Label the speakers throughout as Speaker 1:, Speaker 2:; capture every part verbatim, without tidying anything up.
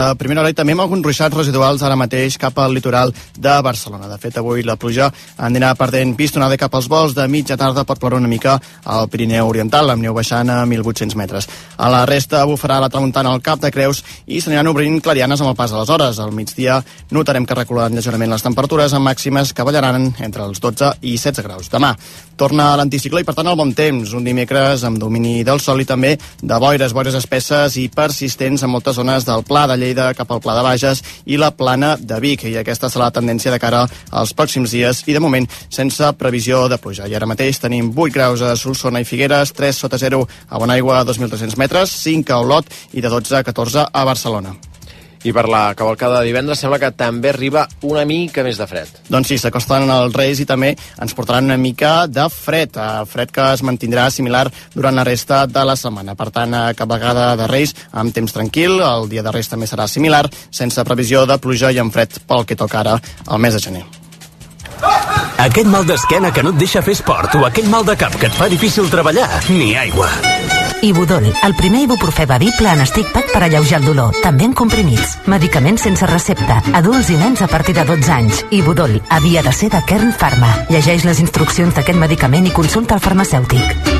Speaker 1: A primera hora i també amb alguns ruixats residuals ara mateix cap al litoral de Barcelona. De fet, avui la pluja anirà perdent pistonada cap als vols de mitja tarda, pot ploure una mica al Pirineu Oriental, amb neu baixant a mil vuit-cents metres. A la resta bufarà la tramuntana al Cap de Creus i s'aniran obrint clarianes amb el pas de les hores. Al migdia notarem que reculen lleugerament les temperatures amb màximes que ballaran entre els dotze i setze graus. Demà torna l'anticicló i per tant el bon temps, un dimecres amb domini del sol i també de boires, boires espesses i persistents en moltes zones del Pla de Lleida cap al Pla de Bages i la Plana de Vic, i aquesta serà la tendència de cara als pròxims dies i de moment sense previsió de pluja. I ara mateix tenim vuit graus a Solsona i Figueres, tres sota zero a Bonaigua, dos mil tres-cents metres, cinc a Olot i de dotze a catorze a Barcelona.
Speaker 2: I per la cavalcada de divendres sembla que també arriba una mica més de fred.
Speaker 1: Doncs sí, s'acosten els Reis i també ens portaran una mica de fred, fred que es mantindrà similar durant la resta de la setmana. Per tant, cavalcada de Reis amb temps tranquil, el dia de Reis també serà similar, sense previsió de pluja i amb fred pel que toca ara al mes de gener.
Speaker 3: Aquest mal d'esquena que no et deixa fer esport o aquell mal de cap que et fa difícil treballar, ni aigua.
Speaker 4: Ibudol, el primer ibuprofè bevible en stick pack per alleujar el dolor, també en comprimits. Medicaments sense recepta, adults i nens a partir de dotze anys. Ibudol havia de ser de Kern Pharma. Llegeix les instruccions d'aquest medicament i consulta el farmacèutic.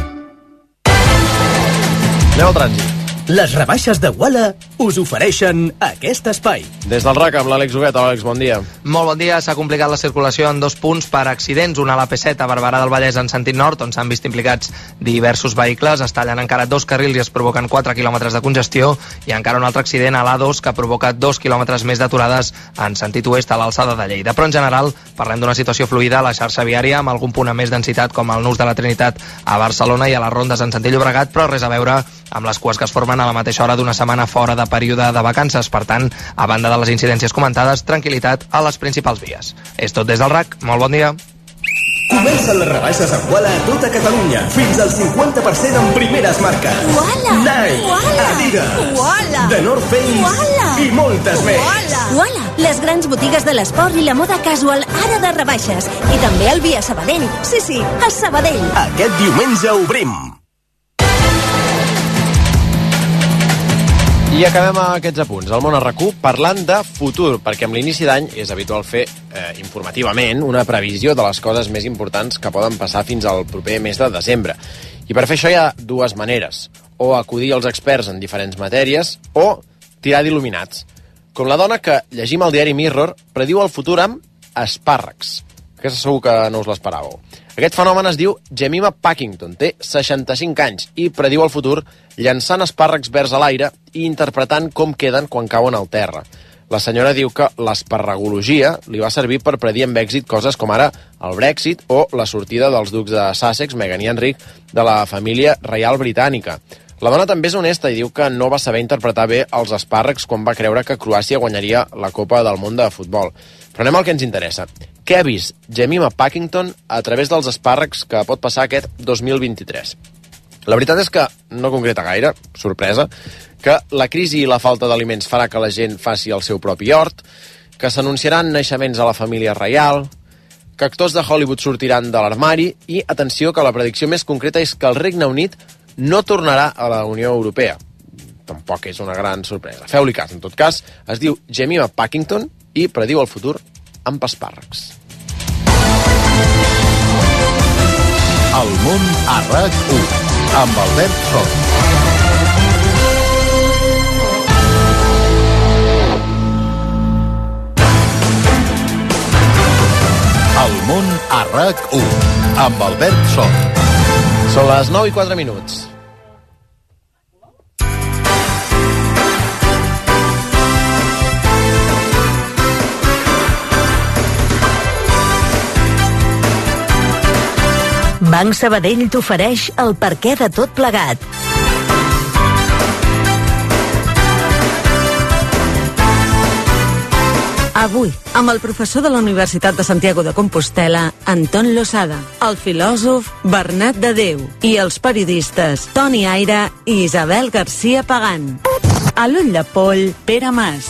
Speaker 2: Anem al trànsit.
Speaker 3: Les rebaixes de Walla us ofereixen aquest espai.
Speaker 2: Des del R A C amb l'Àlex Huguet. Àlex, bon dia.
Speaker 5: Molt bon dia. S'ha complicat la circulació en dos punts per accidents. Una a la P set a Barberà del Vallès en sentit nord, on s'han vist implicats diversos vehicles. Es tallen encara dos carrils i es provoquen quatre quilòmetres de congestió. I encara un altre accident a l'A dos que provoca dos quilòmetres més d'aturades en sentit oest a l'alçada de Lleida. Però en general parlem d'una situació fluida a la xarxa viària amb algun punt amb més densitat com el Nus de la Trinitat a Barcelona i a les rondes en sentit Llobregat, però res a veure amb les cues que es formen a la mateixa hora d'una setmana fora de període de vacances. Per tant, a banda de les incidències comentades, tranquil·litat a les principals vies. És tot des del R A C. Molt bon dia.
Speaker 3: Comencen les rebaixes a Walla a tota Catalunya. Fins al cinquanta per cent en primeres marques.
Speaker 6: Walla!
Speaker 3: Nike,
Speaker 6: Walla!
Speaker 3: Adidas,
Speaker 6: Walla!
Speaker 3: The North Face
Speaker 6: Walla!
Speaker 3: i moltes més.
Speaker 6: Walla! Walla! Les grans botigues de l'esport i la moda casual ara de rebaixes. I també el Via Sabadell. Sí, sí, a Sabadell.
Speaker 3: Aquest diumenge obrim.
Speaker 2: I acabem aquests apunts al món a RAC u parlant de futur, perquè amb l'inici d'any és habitual fer eh, informativament una previsió de les coses més importants que poden passar fins al proper mes de desembre. I per fer això hi ha dues maneres, o acudir als experts en diferents matèries o tirar d'il·luminats. Com la dona que llegim al diari Mirror prediu el futur amb espàrrecs. Aquesta segur que no us l'esperàveu. Aquest fenomen es diu Jemima Packington, té seixanta-cinc anys i prediu el futur llançant espàrrecs verds a l'aire i interpretant com queden quan cauen al terra. La senyora diu que l'esparregologia li va servir per predir amb èxit coses com ara el Brexit o la sortida dels ducs de Sussex, Meghan i Enric, de la família reial britànica. La dona també és honesta i diu que no va saber interpretar bé els espàrrecs quan va creure que Croàcia guanyaria la Copa del Món de futbol. Però anem al que ens interessa. Què ha vist Jemima Packington a través dels espàrrecs que pot passar aquest dos mil vint-i-tres? La veritat és que no concreta gaire, sorpresa, que la crisi i la falta d'aliments farà que la gent faci el seu propi hort, que s'anunciaran naixements a la família reial, que actors de Hollywood sortiran de l'armari i, atenció, que la predicció més concreta és que el Regne Unit no tornarà a la Unió Europea. Tampoc és una gran sorpresa. Feu-li cas, en tot cas, es diu Jemima Packington i prediu el futur amb espàrrecs.
Speaker 7: El món a RAC u, amb Albert Sol. El món a RAC u, amb Albert Sol.
Speaker 2: Són les nou i quatre minuts.
Speaker 4: Banc Sabadell t'ofereix el perquè de tot plegat. Avui, amb el professor de la Universitat de Santiago de Compostela, Anton Losada, el filòsof Bernat de Déu i els periodistes Toni Aire i Isabel García Pagán. A l'ull de poll, Pere Mas.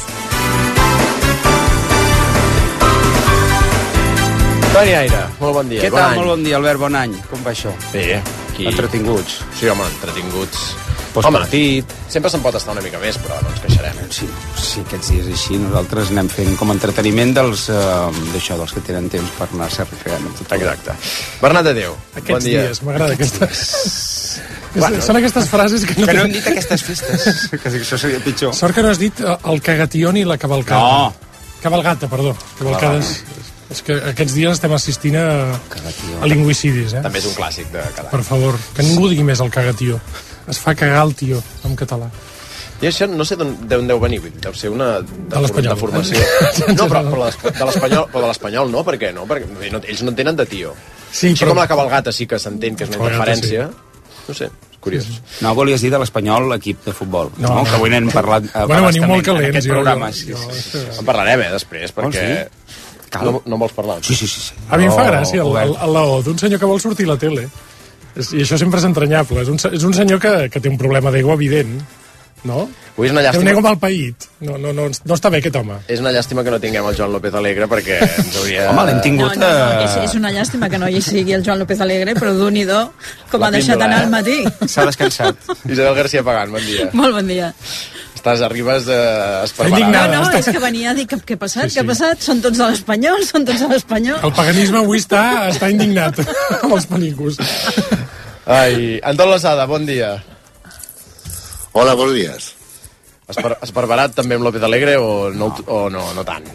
Speaker 2: Toni Aire, molt bon dia.
Speaker 8: Què
Speaker 2: bon
Speaker 8: tal?
Speaker 2: Any.
Speaker 8: Molt bon dia, Albert, bon any. Com va això?
Speaker 2: Bé, aquí...
Speaker 8: Entretinguts.
Speaker 2: Sí, home, entretinguts. Home, sempre se'n pot estar una mica més, però no ens queixarem.
Speaker 8: Sí, sí, aquests dies així nosaltres anem fent com a entreteniment dels, uh, d'això, dels que tenen temps per anar-se refregant.
Speaker 2: Exacte. Bernat de Déu,
Speaker 9: aquests
Speaker 2: bon dia.
Speaker 9: dies, m'agrada aquestes... Bueno, són aquestes frases que no...
Speaker 8: Que no hem dit aquestes festes, que això seria pitjor.
Speaker 9: Sort que no has dit el cagatió ni la cavalcada.
Speaker 8: No.
Speaker 9: Cavalgata, perdó. Cavalcades... És que aquests dies estem assistint a, a lingüicidis, eh?
Speaker 2: També és un clàssic de cada any.
Speaker 9: Per favor, que ningú digui més el cagatió. Es fa cagar el tió, en català.
Speaker 2: I això no sé d'on deu venir, deu ser una
Speaker 9: de, de,
Speaker 2: de formació. No, però, però de l'espanyol però de l'espanyol no, per què no? Perquè no, ells no en tenen de tio.
Speaker 9: Sí,
Speaker 2: Així
Speaker 9: però...
Speaker 2: com la cavalgata sí que s'entén que és una interferència. Sí. No sé, curiós. Sí, sí.
Speaker 8: No, volies dir de l'Espanyol l'equip de futbol, no? no?
Speaker 9: no.
Speaker 8: Que avui n'hem parlat
Speaker 9: eh, bueno, veniu molt calents,
Speaker 8: en aquest
Speaker 9: jo,
Speaker 8: programa.
Speaker 9: Jo,
Speaker 8: sí,
Speaker 9: jo,
Speaker 8: sí, sí.
Speaker 2: En parlarem, eh, després, perquè...
Speaker 8: Oh, sí?
Speaker 2: No, no vols parlar?
Speaker 8: Sí, sí, sí. sí.
Speaker 9: A mi em fa
Speaker 8: no,
Speaker 9: gràcia el, el, el laó d'un senyor que vol sortir a la tele. I això sempre és entranyable. És un, és un senyor que, que té un problema d'ego evident, no?
Speaker 2: Avui és una llàstima...
Speaker 9: Té un ego mal paït. No, no, no, no està bé aquest home.
Speaker 2: És una llàstima que no tinguem el Joan López Alegre, perquè ens hauria...
Speaker 8: Home, l'hem tingut...
Speaker 10: No, no, no, és, és una llàstima que no hi sigui el Joan López Alegre, però d'un-i-do, com
Speaker 2: La
Speaker 10: ha deixat
Speaker 2: píndola,
Speaker 10: anar
Speaker 2: eh?
Speaker 10: al matí.
Speaker 8: S'ha descansat.
Speaker 2: Isabel García Pagán, bon dia.
Speaker 10: Molt bon dia.
Speaker 2: Estàs, arribes eh, esparverada.
Speaker 9: Indignada.
Speaker 10: No, no, és que venia a dir, què, què ha passat? Sí, sí. Què ha passat? Són tots a l'espanyol? Són tots a l'espanyol?
Speaker 9: El paganisme avui està, està indignat amb els panicos.
Speaker 2: Ai, Anton Lozada, bon dia.
Speaker 11: Hola, buenos días.
Speaker 2: Esper, esparverat també amb López Alegre o no, o no, no tant?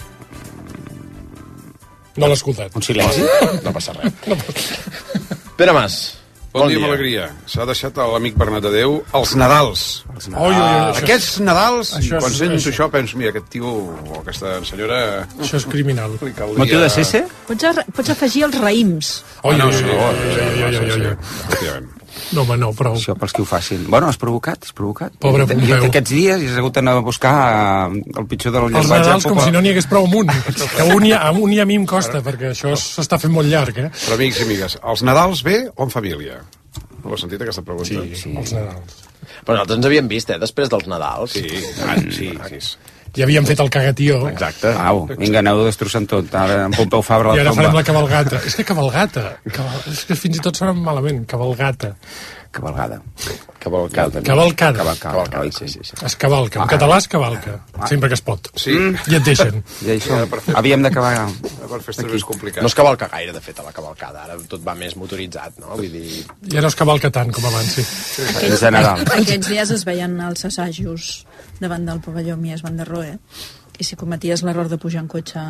Speaker 9: No l'he escoltat.
Speaker 8: Un silenci?
Speaker 2: No passa res. No Pere Mas.
Speaker 12: Bon, bon dia, dia. Alegria. S'ha deixat a l'amic Bernat de Déu els Nadals.
Speaker 9: Els Nadals. Oi, oi, oi,
Speaker 12: Aquests Nadals,
Speaker 9: això
Speaker 12: quan
Speaker 9: és,
Speaker 12: sento
Speaker 9: això.
Speaker 12: això, penso, mira, aquest tio o aquesta senyora...
Speaker 9: Això és criminal.
Speaker 8: Motiu de cese?
Speaker 10: Pots, pots afegir els raïms.
Speaker 9: Oi,
Speaker 12: no,
Speaker 9: oi,
Speaker 12: sí,
Speaker 9: oi,
Speaker 12: sí,
Speaker 9: oi, oi, oi, oi.
Speaker 12: Efectivament.
Speaker 9: No, home, no, prou.
Speaker 8: Això pels que ho facin. Bueno, has provocat, has provocat.
Speaker 9: Pobre
Speaker 8: I,
Speaker 9: Pompeu.
Speaker 8: I aquests dies has hagut d'anar a buscar el pitjor del
Speaker 9: Els
Speaker 8: llenguatge.
Speaker 9: Nadals com si no n'hi hagués prou amunt. Que un i, a, un i a mi em costa, perquè això s'està fent molt llarg, eh?
Speaker 12: Però, amics i amigues, els Nadals bé o en família? No l'has sentit, aquesta pregunta?
Speaker 9: Sí, sí, els Nadals.
Speaker 2: Però nosaltres ens havíem vist, eh, després dels Nadals.
Speaker 12: Sí, ah, sí, sí.
Speaker 9: Ja havíem fet el cagatió.
Speaker 2: Exacte.
Speaker 8: Au, vinga, aneu destrossant tot. Ara en Pompeu Fabra
Speaker 9: I
Speaker 8: la
Speaker 9: ara farem
Speaker 8: tomba.
Speaker 9: la cavalgata. És que cavalgata. Caval... És que fins i tot sona malament. Cavalgata.
Speaker 8: Cavalgada.
Speaker 2: Cavalcada.
Speaker 9: Cavalcada.
Speaker 8: Cavalcada.
Speaker 2: Cavalcada, sí, sí, sí.
Speaker 9: Es cavalca. En català es cavalca. Sempre que es pot.
Speaker 12: Sí.
Speaker 9: I et deixen.
Speaker 8: I això, havíem d'acabar...
Speaker 12: Per festes més complicat.
Speaker 2: No es cavalca gaire, de fet, a la cavalcada. Ara tot va més motoritzat, no? Vull dir...
Speaker 9: Ja no es cavalca tant com abans, sí.
Speaker 8: En general.
Speaker 10: Aquests dies es veien els assajos davant del pavelló Mies van der Rohe, i si cometies l'error de pujar en cotxe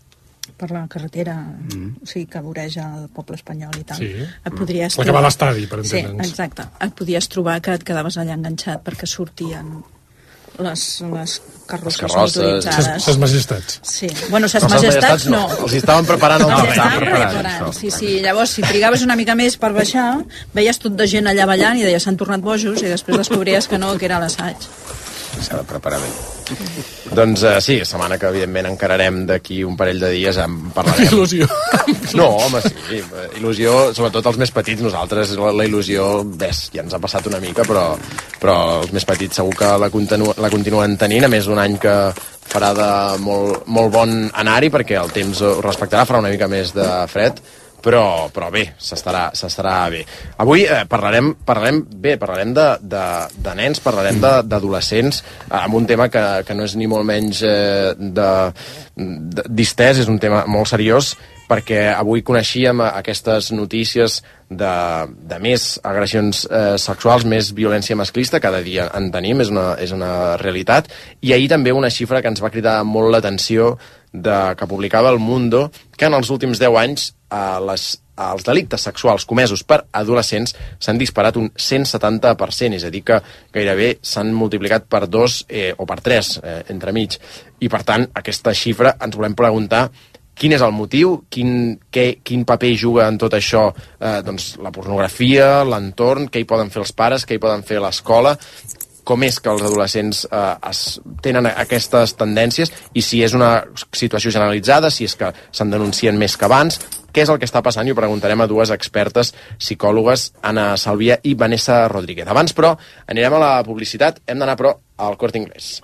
Speaker 10: per la carretera, mm. o sigui, que voreja el poble espanyol i tal,
Speaker 9: sí.
Speaker 10: et podries
Speaker 9: la que va a l'estadi, per entendre'ns.
Speaker 10: Sí, exacte. Et podies trobar que et quedaves allà enganxat perquè sortien les, les carrosses,
Speaker 2: carrosses.
Speaker 10: motoritzades.
Speaker 9: Ses majestats.
Speaker 10: Sí. Bueno, ses
Speaker 2: no,
Speaker 10: majestats no.
Speaker 2: no. Els estaven preparant el
Speaker 10: Els
Speaker 2: terreny.
Speaker 10: estaven preparant, sí, sí. Llavors, si trigaves una mica més per baixar, veies tot de gent allà ballant i deies, s'han tornat bojos, i després descobries que no, que era l'assaig.
Speaker 8: S'ha de preparar bé.
Speaker 2: Doncs uh, sí, setmana que evidentment encararem d'aquí un parell de dies, en parlarem.
Speaker 9: Il·lusió.
Speaker 2: No, home, sí, il·lusió, sobretot els més petits, nosaltres la, la il·lusió, ves, ja ens ha passat una mica, però, però els més petits segur que la, continu, la continuen tenint, a més d'un any que farà de molt, molt bon anar-hi, perquè el temps ho respectarà, farà una mica més de fred, però, però bé, s'estarà s'estarà bé. Avui eh, parlarem, parlarem bé, parlarem de, de, de nens, parlarem d'adolescents, eh, amb un tema que, que no és ni molt menys eh, de, de, distès, és un tema molt seriós, perquè avui coneixíem aquestes notícies de, de més agressions eh, sexuals, més violència masclista, cada dia en tenim, és una, és una realitat, i ahir també una xifra que ens va cridar molt l'atenció, de, que publicava El Mundo, que en els últims deu anys eh, les, els delictes sexuals comesos per adolescents s'han disparat un cent setanta per cent, és a dir que gairebé s'han multiplicat per dos eh, o per tres eh, entremig. I per tant, aquesta xifra ens volem preguntar quin és el motiu, quin, què, quin paper juga en tot això eh, doncs, la pornografia, l'entorn, què hi poden fer els pares, què hi poden fer l'escola, com és que els adolescents eh, es, tenen aquestes tendències i si és una situació generalitzada, si és que se'n denuncien més que abans, què és el que està passant, i ho preguntarem a dues expertes psicòlogues, Anna Salvia i Vanessa Rodríguez. Abans, però, anirem a la publicitat, hem d'anar, però, al Corte Inglés.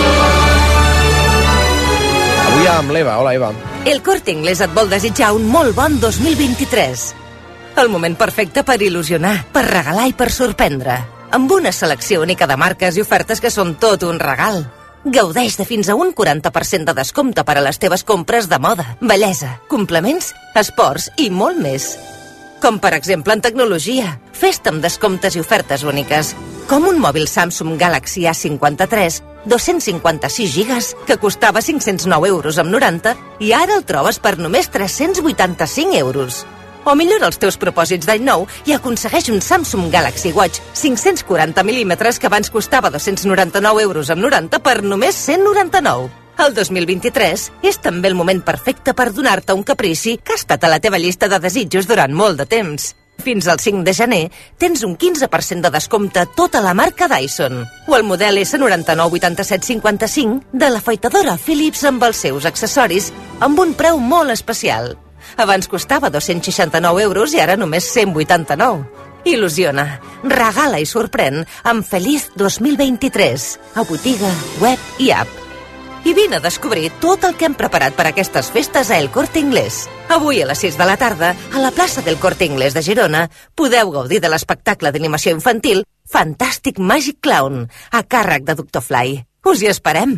Speaker 2: Avui amb l'Eva. Hola, Eva.
Speaker 13: El Corte Inglés et vol desitjar un molt bon dos mil vint-i-tres. El moment perfecte per il·lusionar, per regalar i per sorprendre. amb una selecció única de marques i ofertes que són tot un regal. Gaudeix de fins a un quaranta per cent de descompte per a les teves compres de moda, bellesa, complements, esports i molt més. Com per exemple en tecnologia. Festa amb descomptes i ofertes úniques. Com un mòbil Samsung Galaxy A cinquanta-tres, dos-cents cinquanta-sis gigas, que costava cinc-cents nou euros amb noranta i ara el trobes per només tres-cents vuitanta-cinc euros. O millora els teus propòsits d'any nou i aconsegueix un Samsung Galaxy Watch cinc-cents quaranta mil·límetres que abans costava dos-cents noranta-nou euros amb noranta per només cent noranta-nou. El dos mil vint-i-tres és també el moment perfecte per donar-te un caprici que ha estat a la teva llista de desitjos durant molt de temps. Fins al cinc de gener tens un quinze per cent de descompte a tota la marca Dyson. O el model S noranta-nou vuitanta-set cinquanta-cinc de l'afeitadora Philips amb els seus accessoris amb un preu molt especial. Abans costava dos-cents seixanta-nou euros i ara només cent vuitanta-nou. Il·lusiona, regala i sorprèn amb Feliz dos mil vint-i-tres a botiga, web i app. I vine a descobrir tot el que hem preparat per aquestes festes a El Corte Inglés. Avui a les sis de la tarda, a la plaça del Corte Inglés de Girona, podeu gaudir de l'espectacle d'animació infantil Fantastic Magic Clown, a càrrec de doctor Fly. Us hi esperem!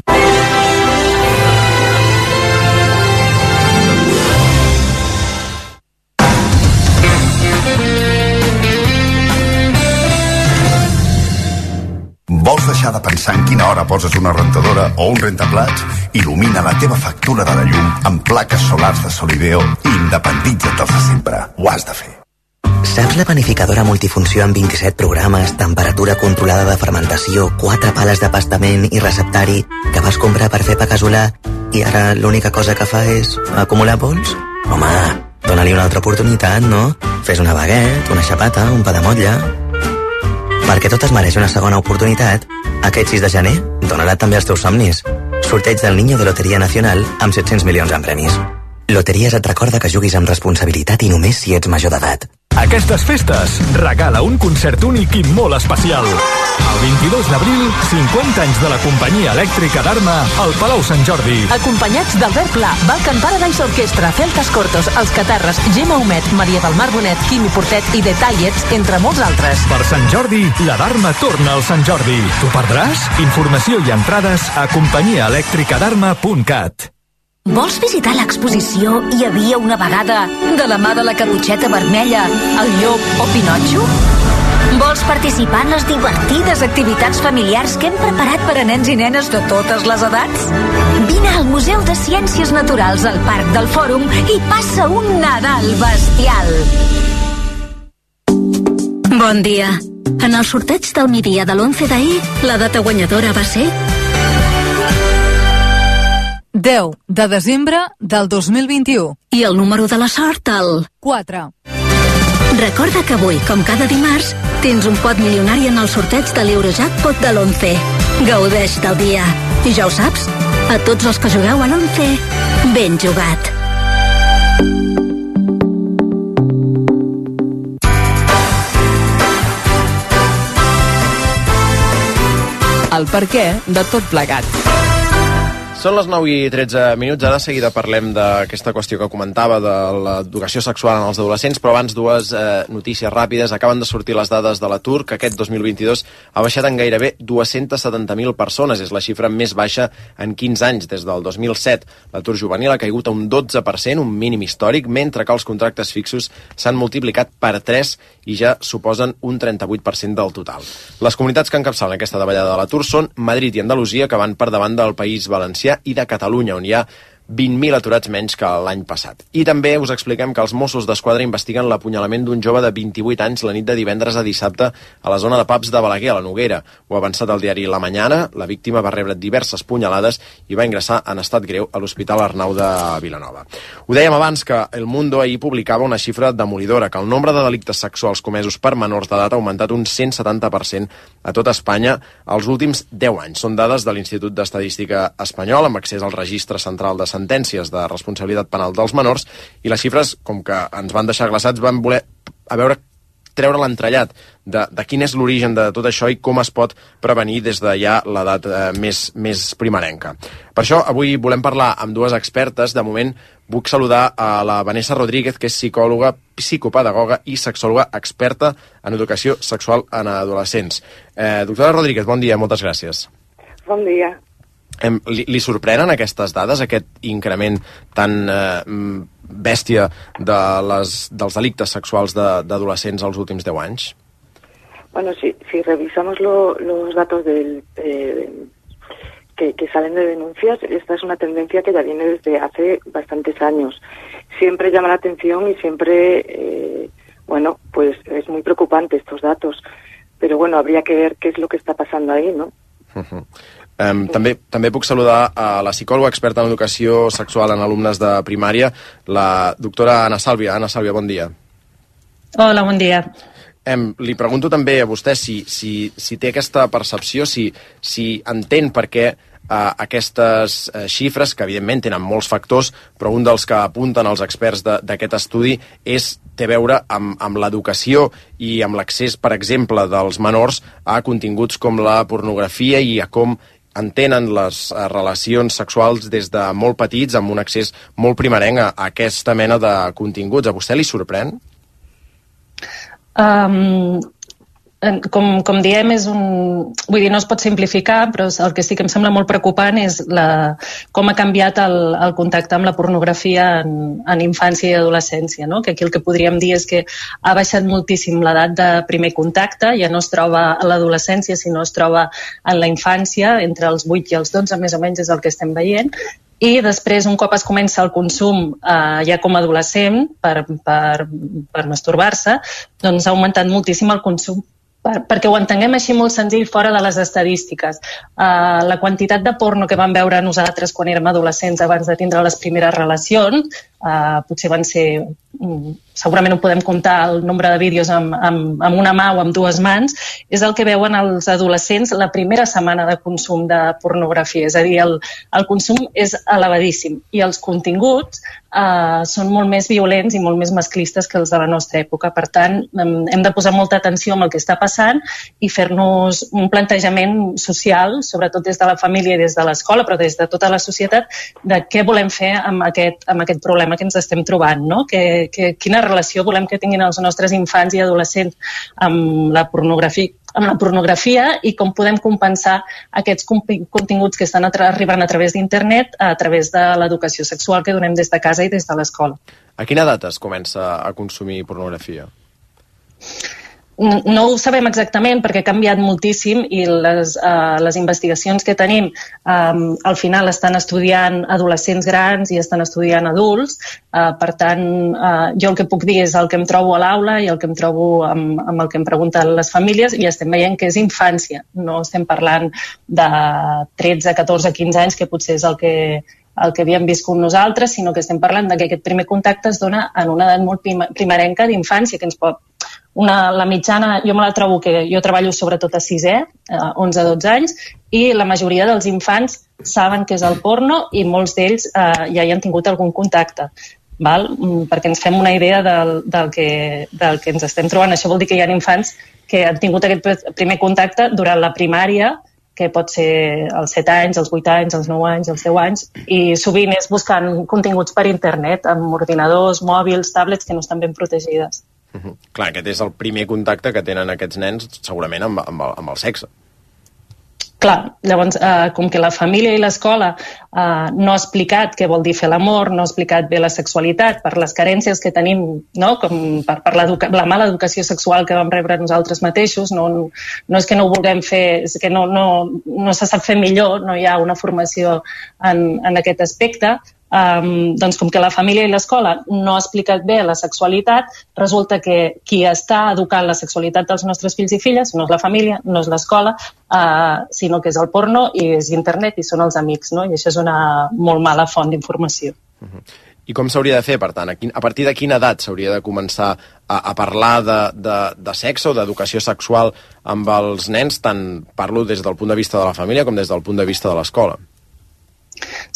Speaker 14: Vols deixar de pensar en quina hora poses una rentadora o un rentaplats? Il·lumina la teva factura de la llum amb plaques solars de Solideo i independitza't dels de sempre. Ho has de fer.
Speaker 15: Saps la panificadora multifunció amb vint-i-set programes, temperatura controlada de fermentació, quatre pales de pastament i receptari que vas comprar per fer pa casolà i ara l'única cosa que fa és acumular pols? Home, dóna-li una altra oportunitat, no? Fes una baguette, una xapata, un pa de motlla... Perquè tot es mereix una segona oportunitat, aquest sis de gener, dóna-la també als teus somnis. Sorteig del Niño de Loteria Nacional amb set-cents milions en premis. Loteries et recorda que juguis amb responsabilitat i només si ets major d'edat.
Speaker 16: Aquestes festes regala un concert únic i molt especial. El vint-i-dos d'abril, cinquanta anys de la companyia elèctrica d'Arma al Palau Sant Jordi.
Speaker 17: Acompanyats d'Albert Pla, Balkan Paradise Orquestra, Celtas Cortos, Els Catarres, Gemma Humet, Maria del Mar Bonet, Quimi Portet i The Tallets, entre molts altres.
Speaker 16: Per Sant Jordi, la d'Arma torna al Sant Jordi. T'ho perdràs? Informació i entrades a companyia elèctrica d'arma punt cat.
Speaker 18: Vols visitar l'exposició Hi havia una vegada de la mà de la Caputxeta Vermella, el Llop o Pinotxo? Vols participar en les divertides activitats familiars que hem preparat per a nens i nenes de totes les edats? Vine al Museu de Ciències Naturals al Parc del Fòrum i passa un Nadal bestial.
Speaker 19: Bon dia. En el sorteig del migdia de l'onze d'ahir, la data guanyadora va ser...
Speaker 20: deu de desembre del dos mil vint-i-u.
Speaker 19: I el número de la sort, el...
Speaker 20: quatre.
Speaker 19: Recorda que avui, com cada dimarts, tens un pot milionari en el sorteig de l'Eurojackpot de l'onze. Gaudeix del dia. I ja ho saps, a tots els que jugueu a l'onze, ben jugat.
Speaker 20: El perquè de tot plegat.
Speaker 2: Són les nou i tretze minuts, ara de seguida parlem d'aquesta qüestió que comentava de l'educació sexual en els adolescents, però abans dues eh, notícies ràpides. Acaben de sortir les dades de l'atur, que aquest dos mil vint-i-dos ha baixat en gairebé dues-centes setanta mil persones. És la xifra més baixa en quinze anys, des del dos mil set. L'atur juvenil ha caigut a un dotze per cent, un mínim històric, mentre que els contractes fixos s'han multiplicat per tres i ja suposen un trenta-vuit per cent del total. Les comunitats que encapçalen aquesta davallada de l'atur són Madrid i Andalusia, que van per davant del País Valencià i de Catalunya, on hi ha vint mil aturats menys que l'any passat. I també us expliquem que els Mossos d'Esquadra investiguen l'apunyalament d'un jove de vint-i-vuit anys la nit de divendres a dissabte a la zona de Paps de Balaguer, a la Noguera. Ho ha avançat el diari La Mañana. La víctima va rebre diverses punyalades i va ingressar en estat greu a l'Hospital Arnau de Vilanova. Ho dèiem abans que El Mundo ahir publicava una xifra demolidora, que el nombre de delictes sexuals comesos per menors d'edat ha augmentat un cent setanta per cent a tot Espanya els últims deu anys. Són dades de l'Institut d'Estadística Espanyol, amb accés al Registre Central de Sentències de Responsabilitat Penal dels Menors, i les xifres, com que ens van deixar glaçats, van voler a veure treure l'entrellat de, de quin és l'origen de tot això i com es pot prevenir des de ja l'edat eh, més, més primerenca. Per això avui volem parlar amb dues expertes. De moment vull saludar a la Vanessa Rodríguez, que és psicòloga, psicopedagoga i sexòloga experta en educació sexual en adolescents. Eh, doctora Rodríguez, bon dia, moltes gràcies.
Speaker 21: Bon dia.
Speaker 2: Eh, li, li sorprenen aquestes dades, aquest increment tan eh, bèstia de les, dels delictes sexuals de, d'adolescents als últims deu anys?
Speaker 21: Bueno, si, si revisamos lo, los datos del, eh, que, que salen de denuncias, esta es una tendencia que ya viene desde hace bastantes años. Siempre llama la atención y siempre, eh, bueno, pues es muy preocupante estos datos. Pero bueno, habría que ver qué es lo que está pasando ahí, ¿no?
Speaker 2: Uh-huh. Um, també, també puc saludar a la psicòloga experta en educació sexual en alumnes de primària, la doctora Anna Sàlvia. Anna Sàlvia, bon dia.
Speaker 22: Hola, bon dia.
Speaker 2: Um, li pregunto també a vostè si, si, si té aquesta percepció, si, si entén per què uh, aquestes uh, xifres, que evidentment tenen molts factors, però un dels que apunten els experts de, d'aquest estudi és té a veure amb, amb l'educació i amb l'accés, per exemple, dels menors a continguts com la pornografia i a com entenen les uh, relacions sexuals des de molt petits, amb un accés molt primerenc a, a aquesta mena de continguts. A vostè li sorprèn?
Speaker 22: Um, com, com diem, és un... Vull dir, no es pot simplificar, però el que sí que em sembla molt preocupant és la, com ha canviat el, el contacte amb la pornografia en, en infància i adolescència, no? Que aquí el que podríem dir és que ha baixat moltíssim l'edat de primer contacte, ja no es troba a l'adolescència, sinó es troba en la infància, entre els vuit i els dotze, més o menys és el que estem veient, i després, un cop es comença el consum eh, ja com a adolescent per, per, per masturbar-se, doncs ha augmentat moltíssim el consum. Per, perquè ho entenguem així molt senzill fora de les estadístiques. Uh, la quantitat de porno que vam veure nosaltres quan érem adolescents abans de tindre les primeres relacions, uh, potser van ser... Um, segurament ho podem comptar el nombre de vídeos amb, amb, amb una mà o amb dues mans, és el que veuen els adolescents la primera setmana de consum de pornografia. És a dir, el, el consum és elevadíssim i els continguts uh, són molt més violents i molt més masclistes que els de la nostra època. Per tant, hem de posar molta atenció amb el que està passant i fer-nos un plantejament social, sobretot des de la família i des de l'escola, però des de tota la societat, de què volem fer amb aquest, amb aquest problema que ens estem trobant, no? Que, que, quina relació volem que tinguin els nostres infants i adolescents amb la pornografia, amb la pornografia i com podem compensar aquests continguts que estan arribant a través d'internet, a través de l'educació sexual que donem des de casa i des de l'escola.
Speaker 2: A quina edat es comença a consumir pornografia?
Speaker 22: No ho sabem exactament perquè ha canviat moltíssim i les, uh, les investigacions que tenim um, al final estan estudiant adolescents grans i estan estudiant adults. Uh, per tant, uh, jo el que puc dir és el que em trobo a l'aula i el que em trobo amb, amb el que em pregunten les famílies i estem veient que és infància. No estem parlant de tretze, catorze, quinze anys, que potser és el que, el que havíem viscut nosaltres, sinó que estem parlant de que aquest primer contacte es dona en una edat molt primerenca d'infància, que ens pot... Una, la mitjana, jo me la trobo que jo treballo sobretot a sisè, eh, onze a dotze anys, i la majoria dels infants saben què és el porno i molts d'ells eh, ja hi han tingut algun contacte. Val? Perquè ens fem una idea del, del, que, del que ens estem trobant. Això vol dir que hi ha infants que han tingut aquest primer contacte durant la primària, que pot ser als set anys, als vuit anys, als nou anys, als deu anys, i sovint és buscant continguts per internet, amb ordinadors, mòbils, tablets que no estan ben protegides.
Speaker 2: Uh-huh. Clar, aquest és el primer contacte que tenen aquests nens segurament amb, amb, el, amb el sexe.
Speaker 22: Clar, llavors, eh, com que la família i l'escola eh, no ha explicat què vol dir fer l'amor, no ha explicat bé la sexualitat per les carències que tenim, no? Com per, per la mala educació sexual que vam rebre nosaltres mateixos, no, no és que no ho vulguem fer, és que no, no, no se sap fer millor, no hi ha una formació en, en aquest aspecte. Um, doncs com que la família i l'escola no ha explicat bé la sexualitat, resulta que qui està educant la sexualitat dels nostres fills i filles no és la família, no és l'escola, uh, sinó que és el porno i és internet i són els amics, no? I això és una molt mala font d'informació.
Speaker 2: Uh-huh. I com s'hauria de fer, per tant? A, quin, a partir de quina edat s'hauria de començar a, a parlar de, de, de sexe o d'educació sexual amb els nens? Tant parlo des del punt de vista de la família com des del punt de vista de l'escola.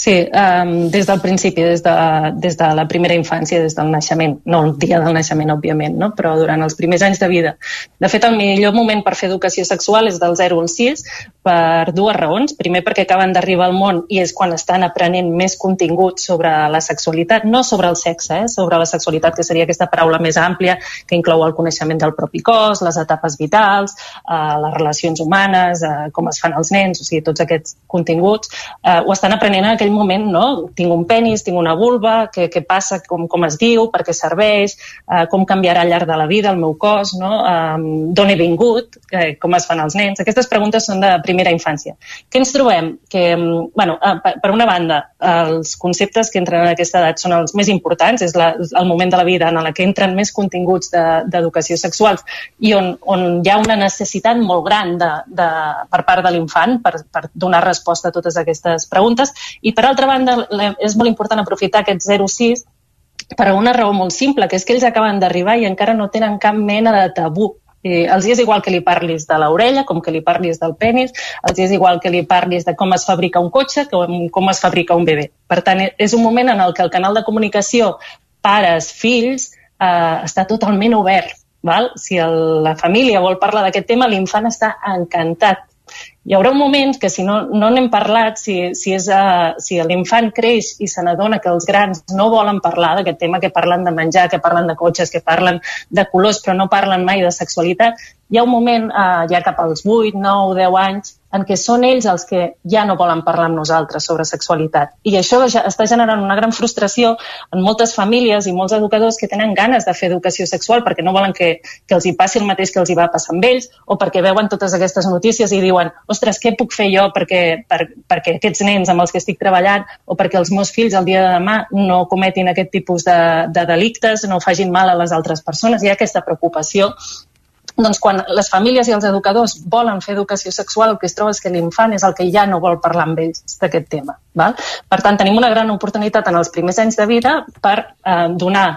Speaker 22: Sí, um, des del principi, des de, des de la primera infància, des del naixement, no el dia del naixement, òbviament, no? Però durant els primers anys de vida. De fet, el millor moment per fer educació sexual és del zero al sis, per dues raons. Primer, perquè acaben d'arribar al món i és quan estan aprenent més contingut sobre la sexualitat, no sobre el sexe, eh? Sobre la sexualitat, que seria aquesta paraula més àmplia, que inclou el coneixement del propi cos, les etapes vitals, eh, les relacions humanes, eh, com es fan els nens, o sigui, tots aquests continguts, eh, ho estan aprenent en aquell moment, no? Tinc un penis, tinc una vulva, què, què passa, com, com es diu, per què serveix, eh, com canviarà al llarg de la vida el meu cos, no? Eh, d'on he vingut, eh, com es fan els nens. Aquestes preguntes són de primera infància. Què ens trobem? Que, bueno, eh, per, per una banda, els conceptes que entren en aquesta edat són els més importants, és la, el moment de la vida en què entren més continguts d'educació de, sexual i on, on hi ha una necessitat molt gran de, de, per part de l'infant per, per donar resposta a totes aquestes preguntes. I per altra banda, és molt important aprofitar aquest zero sis per una raó molt simple, que és que ells acaben d'arribar i encara no tenen cap mena de tabú. Eh, els és igual que li parlis de l'orella, com que li parlis del penis, els és igual que li parlis de com es fabrica un cotxe, com, com es fabrica un bebè. Per tant, és un moment en el que el canal de comunicació pares-fills eh, està totalment obert. Val? Si el, la família vol parlar d'aquest tema, l'infant està encantat. Hi haurà un moment que si no no n'hem parlat, si, si, és, uh, si l'infant creix i se n'adona que els grans no volen parlar d'aquest tema, que parlen de menjar, que parlen de cotxes, que parlen de colors, però no parlen mai de sexualitat, hi ha un moment, uh, ja cap als vuit, nou, deu anys, en què són ells els que ja no volen parlar amb nosaltres sobre sexualitat. I això ja està generant una gran frustració en moltes famílies i molts educadors que tenen ganes de fer educació sexual perquè no volen que, que els hi passi el mateix que els hi va passar amb ells, o perquè veuen totes aquestes notícies i diuen, ostres, què puc fer jo perquè, per, perquè aquests nens amb els que estic treballant o perquè els meus fills el dia de demà no cometin aquest tipus de, de delictes, no facin mal a les altres persones. Hi ha aquesta preocupació. Doncs quan les famílies i els educadors volen fer educació sexual, el que es troba és que l'infant és el que ja no vol parlar amb ells d'aquest tema. Val? Per tant, tenim una gran oportunitat en els primers anys de vida per eh, donar,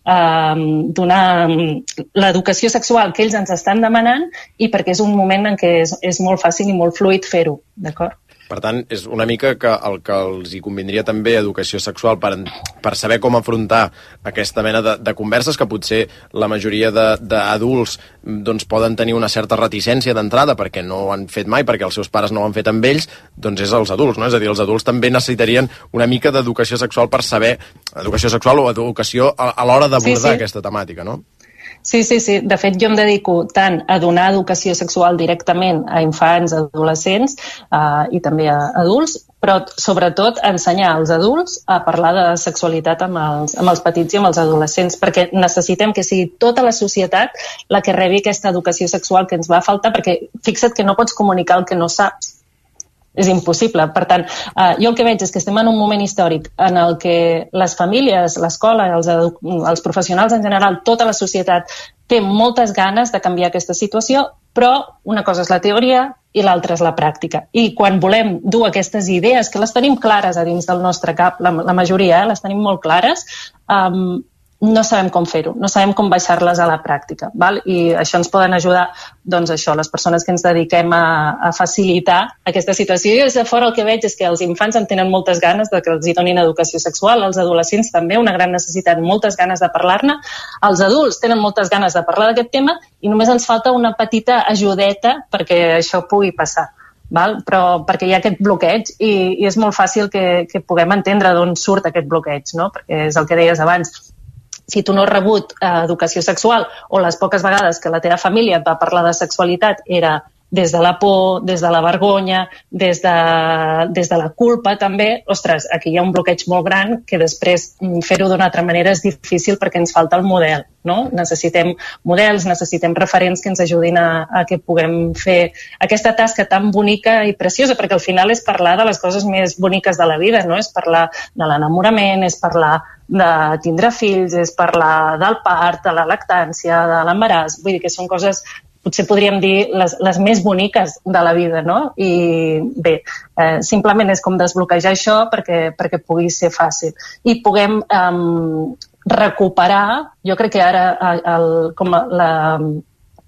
Speaker 22: eh, donar l'educació sexual que ells ens estan demanant i perquè és un moment en què és, és molt fàcil i molt fluid fer-ho. D'acord?
Speaker 2: Per tant, és una mica que el que els hi convindria també educació sexual per, per saber com afrontar aquesta mena de, de converses que potser la majoria d'adults doncs, poden tenir una certa reticència d'entrada perquè no ho han fet mai, perquè els seus pares no ho han fet amb ells, doncs és els adults, no? És a dir, els adults també necessitarien una mica d'educació sexual per saber, educació sexual o educació a, a l'hora d'abordar sí, sí. aquesta temàtica, no?
Speaker 22: Sí, sí, sí. De fet, jo em dedico tant a donar educació sexual directament a infants, adolescents eh, i també a adults, però sobretot a ensenyar als adults a parlar de sexualitat amb els, amb els petits i amb els adolescents, perquè necessitem que sigui tota la societat la que rebi aquesta educació sexual que ens va faltar, perquè fixa't que no pots comunicar el que no saps. És impossible. Per tant, eh, jo el que veig és que estem en un moment històric en el que les famílies, l'escola, els, els professionals en general, tota la societat té moltes ganes de canviar aquesta situació, però una cosa és la teoria i l'altra és la pràctica. I quan volem dur aquestes idees, que les tenim clares a dins del nostre cap, la, la majoria, eh, les tenim molt clares, um, no sabem com fer-ho, no sabem com baixar-les a la pràctica. Val? I això ens poden ajudar, doncs això, les persones que ens dediquem a, a facilitar aquesta situació. I des de fora el que veig és que els infants en tenen moltes ganes de que els hi donin educació sexual, els adolescents també, una gran necessitat, moltes ganes de parlar-ne, els adults tenen moltes ganes de parlar d'aquest tema i només ens falta una petita ajudeta perquè això pugui passar. Val? Però perquè hi ha aquest bloqueig i, i és molt fàcil que, que puguem entendre d'on surt aquest bloqueig, no? Perquè és el que deies abans. Si tu no has rebut eh, educació sexual o les poques vegades que la teva família et va parlar de sexualitat era des de la por, des de la vergonya, des de, des de la culpa també, ostres, aquí hi ha un bloqueig molt gran que després fer-ho d'una altra manera és difícil perquè ens falta el model, no? Necessitem models, necessitem referents que ens ajudin a, a que puguem fer aquesta tasca tan bonica i preciosa, perquè al final és parlar de les coses més boniques de la vida, no? És parlar de l'enamorament, és parlar de tindre fills, és parlar del part, de la lactància, de l'embaràs, vull dir que són coses, potser podríem dir, les, les més boniques de la vida, no? I bé, eh, simplement és com desbloquejar això perquè, perquè pugui ser fàcil. I puguem eh, recuperar, jo crec que ara el, com la,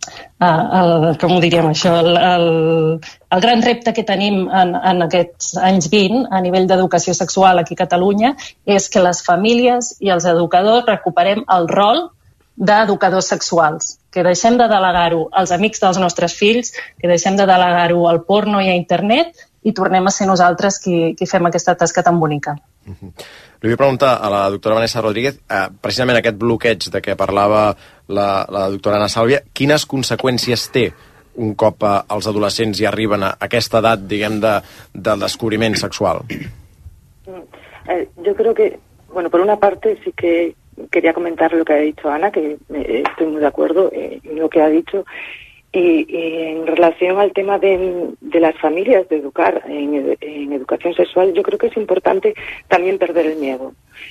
Speaker 22: el, com ho diríem això, el, el, el gran repte que tenim en, en aquests anys vint a nivell d'educació sexual aquí a Catalunya és que les famílies i els educadors recuperem el rol d'educadors sexuals, que deixem de delegar-ho als amics dels nostres fills, que deixem de delegar-ho al porno i a internet i tornem a ser nosaltres qui, qui fem aquesta tasca tan bonica.
Speaker 2: Uh-huh. Li vull preguntar a la doctora Vanessa Rodríguez, eh, precisament aquest bloqueig de què parlava la, la doctora Ana Sàlvia, quines conseqüències té un cop eh, els adolescents hi arriben a aquesta edat, diguem, de, del descobriment sexual?
Speaker 21: Eh, yo creo que, bueno, por una parte sí que quería comentar lo que ha dicho Ana, que eh, estoy muy de acuerdo eh, en lo que ha dicho. Y, y en relación al tema de, de las familias, de educar en, en educación sexual, yo creo que es importante también perder el miedo.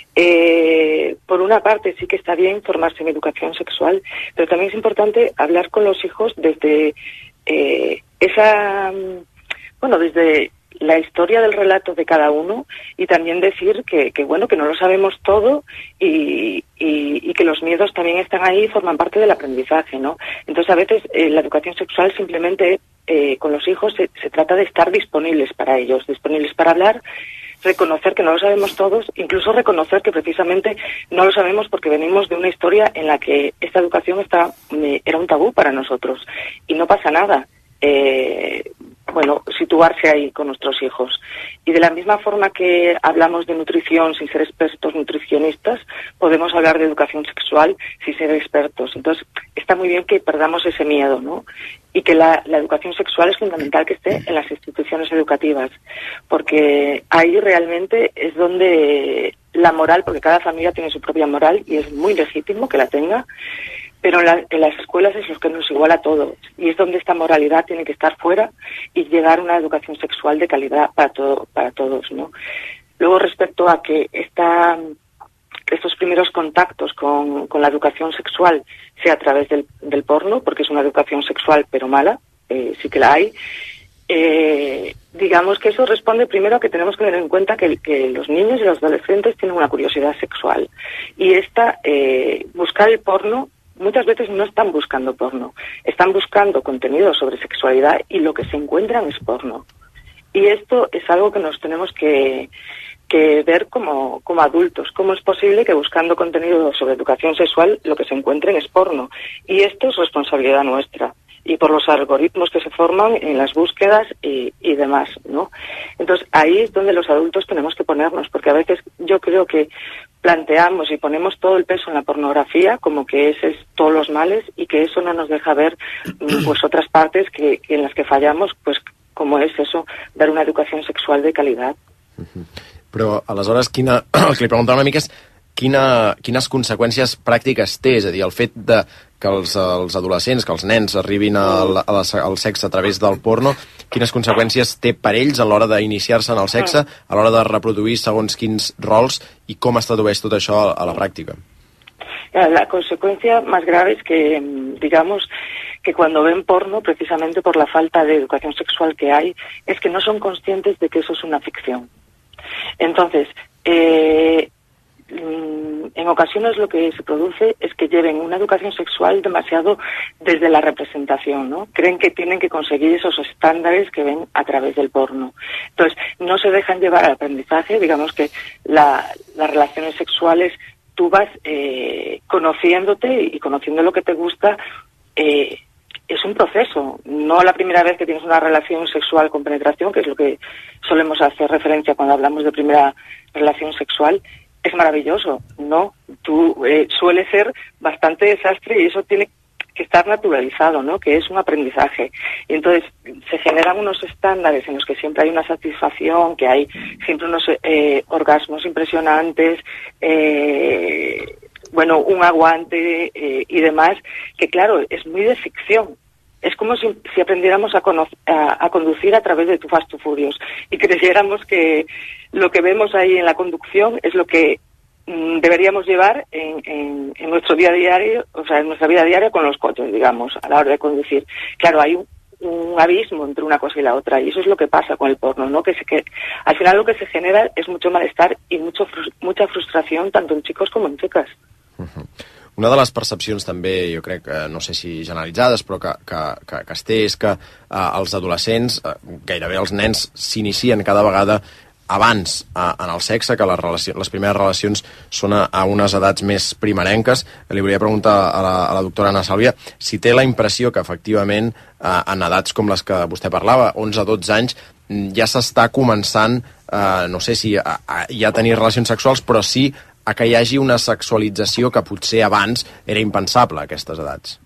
Speaker 21: Eh, por una parte sí que está bien formarse en educación sexual, pero también es importante hablar con los hijos desde eh, esa, bueno, desde la historia del relato de cada uno y también decir que, que bueno, que no lo sabemos todo y, y, y que los miedos también están ahí y forman parte del aprendizaje, ¿no? Entonces, a veces eh, la educación sexual simplemente eh, con los hijos se, se trata de estar disponibles para ellos, disponibles para hablar, reconocer que no lo sabemos todos, incluso reconocer que precisamente no lo sabemos porque venimos de una historia en la que esta educación está, eh, era un tabú para nosotros y no pasa nada. Eh, bueno, situarse ahí con nuestros hijos. Y de la misma forma que hablamos de nutrición sin ser expertos nutricionistas, podemos hablar de educación sexual sin ser expertos. Entonces, está muy bien que perdamos ese miedo, ¿no? Y que la, la educación sexual es fundamental que esté en las instituciones educativas, porque ahí realmente es donde la moral, porque cada familia tiene su propia moral y es muy legítimo que la tenga, pero en, la, en las escuelas es lo que nos iguala a todos y es donde esta moralidad tiene que estar fuera y llegar a una educación sexual de calidad para todo, para todos, ¿no? Luego, respecto a que esta, estos primeros contactos con, con la educación sexual sea a través del, del porno, porque es una educación sexual pero mala, eh, sí que la hay, eh, digamos que eso responde primero a que tenemos que tener en cuenta que, que los niños y los adolescentes tienen una curiosidad sexual y esta, eh, buscar el porno, muchas veces no están buscando porno, están buscando contenido sobre sexualidad y lo que se encuentran es porno. Y esto es algo que nos tenemos que, que ver como, como adultos. ¿Cómo es posible que buscando contenido sobre educación sexual lo que se encuentren es porno? Y esto es responsabilidad nuestra y por los algoritmos que se forman en las búsquedas y, y demás, ¿no? Entonces ahí es donde los adultos tenemos que ponernos, porque a veces yo creo que planteamos y ponemos todo el peso en la pornografía como que ese es todos los males y que eso no nos deja ver pues otras partes que, que en las que fallamos, pues como es eso, dar una educación sexual de calidad.
Speaker 2: Però aleshores quina, el que li preguntava una mica és quina, quines conseqüències pràctiques té, és a dir, el fet de que els, els adolescents, que els nens arribin al, al sexe a través del porno, quines conseqüències té per ells a l'hora d'iniciar-se en el sexe, a l'hora de reproduir segons quins rols i com es tradueix tot això a, a la pràctica?
Speaker 21: La consecuencia más grave es que, digamos, que cuando ven porno, precisamente por la falta de educación sexual que hay, es que no son conscientes de que eso es una ficción. Entonces, eh, en ocasiones lo que se produce es que lleven una educación sexual demasiado desde la representación, ¿no? Creen que tienen que conseguir esos estándares que ven a través del porno. Entonces, no se dejan llevar al aprendizaje, digamos que la, las relaciones sexuales, tú vas eh, conociéndote y conociendo lo que te gusta, eh, es un proceso, no la primera vez que tienes una relación sexual con penetración, que es lo que solemos hacer referencia cuando hablamos de primera relación sexual, es maravilloso, no, tú eh, suele ser bastante desastre y eso tiene que estar naturalizado, ¿no? Que es un aprendizaje. Y entonces se generan unos estándares en los que siempre hay una satisfacción, que hay siempre unos eh, orgasmos impresionantes, eh, bueno, un aguante eh, y demás, que claro, es muy de ficción. Es como si, si aprendiéramos a, a, a conducir a través de tu Fast and Furious y creyéramos que lo que vemos ahí en la conducción es lo que mm, deberíamos llevar en, en, en nuestro día a diario, o sea, en nuestra vida diaria con los coches, digamos, a la hora de conducir. Claro, hay un, un abismo entre una cosa y la otra y eso es lo que pasa con el porno, ¿no? Que, se, que al final lo que se genera es mucho malestar y mucho, mucha frustración tanto en chicos como en chicas.
Speaker 2: Uh-huh. Una de les percepcions també, jo crec, eh, no sé si generalitzades, però que, que, que, que es té és que eh, els adolescents, eh, gairebé els nens, s'inicien cada vegada abans eh, en el sexe, que les, relacions, les primeres relacions són a, a unes edats més primerenques. Li volia preguntar a la, a la doctora Anna Sàlvia si té la impressió que efectivament eh, en edats com les que vostè parlava, onze a dotze anys, ja s'està començant, eh, no sé si a, a, ja a tenir relacions sexuals, però sí a que hi hagi una sexualització que potser abans era impensable a aquestes edats.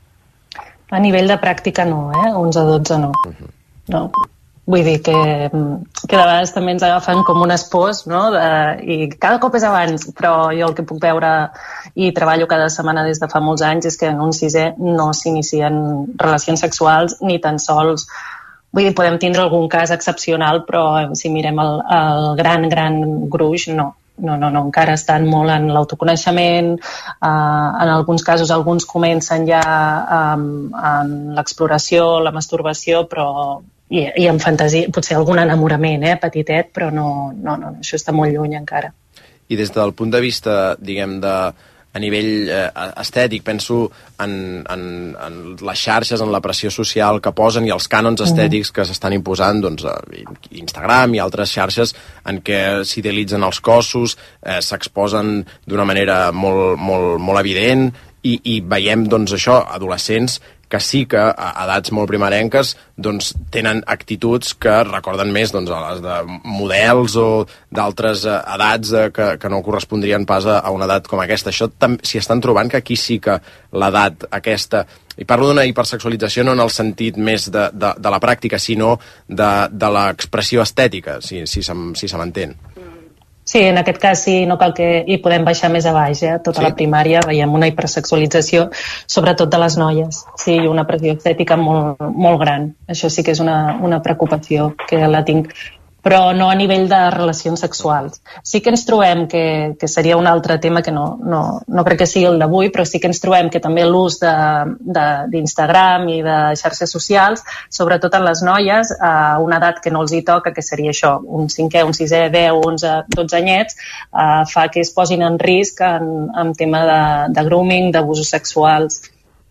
Speaker 22: A nivell de pràctica no, eh? onze a dotze no. Uh-huh. No. Vull dir que, que de vegades també ens agafen com un espòs, no? De, i cada cop és abans, però jo el que puc veure i treballo cada setmana des de fa molts anys és que en un sisè no s'inicien relacions sexuals ni tan sols. Vull dir, podem tindre algun cas excepcional, però si mirem el, el gran, gran gruix, no. No, no, no, encara estan molt en l'autoconeixement, eh, en alguns casos alguns comencen ja um, en l'exploració, la masturbació, però i, i en fantasia, potser algun enamorament, eh, petitet, però no, no, no, això està molt lluny encara.
Speaker 2: I des del punt de vista, diguem, de a nivell eh, estètic, penso en, en, en les xarxes, en la pressió social que posen i els cànons estètics que s'estan imposant, doncs, Instagram i altres xarxes en què s'identitzen els cossos, eh, s'exposen d'una manera molt, molt, molt evident i, i veiem, doncs, això, adolescents que sí que a edats molt primerenques doncs, tenen actituds que recorden més doncs, a les de models o d'altres edats que, que no correspondrien pas a, a una edat com aquesta. Això s'hi estan trobant que aquí sí que l'edat aquesta, i parlo d'una hipersexualització no en el sentit més de, de, de la pràctica, sinó de, de l'expressió estètica, si, si se, si se m'entén.
Speaker 22: Sí, en aquest cas sí, no cal que hi podem baixar més a baix, eh? Tota sí. La primària veiem una hipersexualització, sobretot de les noies. Sí, una pressió estètica molt, molt gran. Això sí que és una, una preocupació que la tinc, però no a nivell de relacions sexuals. Sí que ens trobem, que, que seria un altre tema que no, no, no crec que sigui el d'avui, però sí que ens trobem que també l'ús d'Instagram i de xarxes socials, sobretot en les noies, a una edat que no els hi toca, que seria això, un cinquè, un sisè, deu, onze, dotze anyets, eh, fa que es posin en risc en, en tema de, de grooming, d'abusos sexuals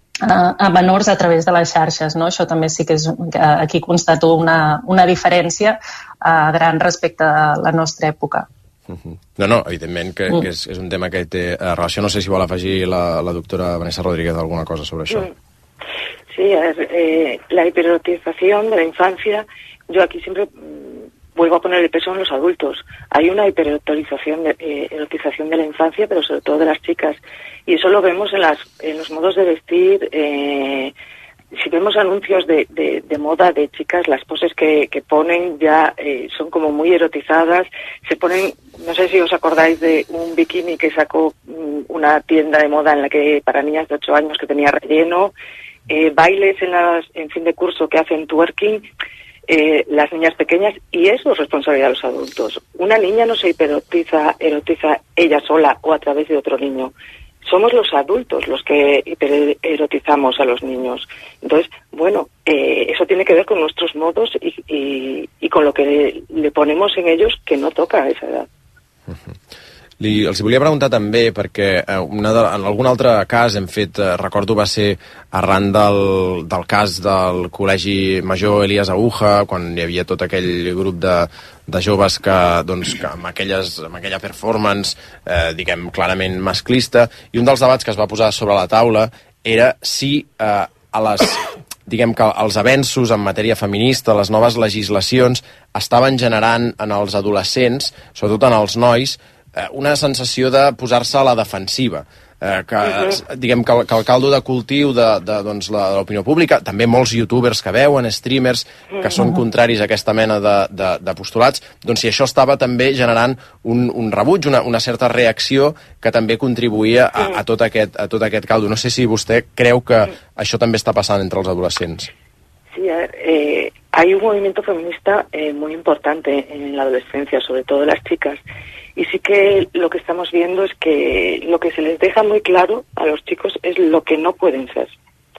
Speaker 22: a menors a través de les xarxes, no? Això també sí que és, aquí constato una, una diferència uh, gran respecte a la nostra època.
Speaker 2: Uh-huh. No, no, evidentment que, mm. que és, és un tema que té uh, relació. No sé si vol afegir la, la doctora Vanessa Rodríguez alguna cosa sobre això.
Speaker 21: Mm. Sí, a ver, eh, la hipererotización de la infancia, yo aquí siempre vuelvo a poner el peso en los adultos. Hay una hipererotización de, eh, erotización de la infancia, pero sobre todo de las chicas. Y eso lo vemos en, las, en los modos de vestir. Eh, si vemos anuncios de, de, de moda de chicas, las poses que, que ponen ya eh, son como muy erotizadas. Se ponen, no sé si os acordáis de un bikini que sacó um, una tienda de moda en la que para niñas de ocho años que tenía relleno, eh, bailes en, las, en fin de curso que hacen twerking. Eh, las niñas pequeñas, y eso es responsabilidad de los adultos. Una niña no se hipererotiza erotiza ella sola o a través de otro niño. Somos los adultos los que hipererotizamos a los niños. Entonces, bueno, eh, eso tiene que ver con nuestros modos y, y, y con lo que le, le ponemos en ellos que no toca a esa edad.
Speaker 2: Uh-huh. Li, els volia preguntar també, perquè una de, en algun altre cas hem fet, eh, recordo va ser arran del, del cas del Col·legi Major Elias Aguja, quan hi havia tot aquell grup de, de joves que, doncs, que amb, aquelles, amb aquella performance, eh, diguem, clarament masclista, i un dels debats que es va posar sobre la taula era si eh, a les... diguem que els avenços en matèria feminista, les noves legislacions, estaven generant en els adolescents, sobretot en els nois, una sensació de posar-se a la defensiva, eh, que, uh-huh. diguem que, que el caldo de cultiu de, de, doncs, la, de l'opinió pública, també molts youtubers que veuen, streamers que uh-huh. són contraris a aquesta mena de, de, de postulats, doncs si això estava també generant un, un rebuig, una, una certa reacció que també contribuïa a, a, tot aquest, a tot aquest caldo. No sé si vostè creu que això també està passant entre els adolescents.
Speaker 21: Sí, a ver, eh, hay un movimiento feminista eh, muy importante en la adolescencia, sobre todo las chicas. Y sí que lo que estamos viendo es que lo que se les deja muy claro a los chicos es lo que no pueden ser,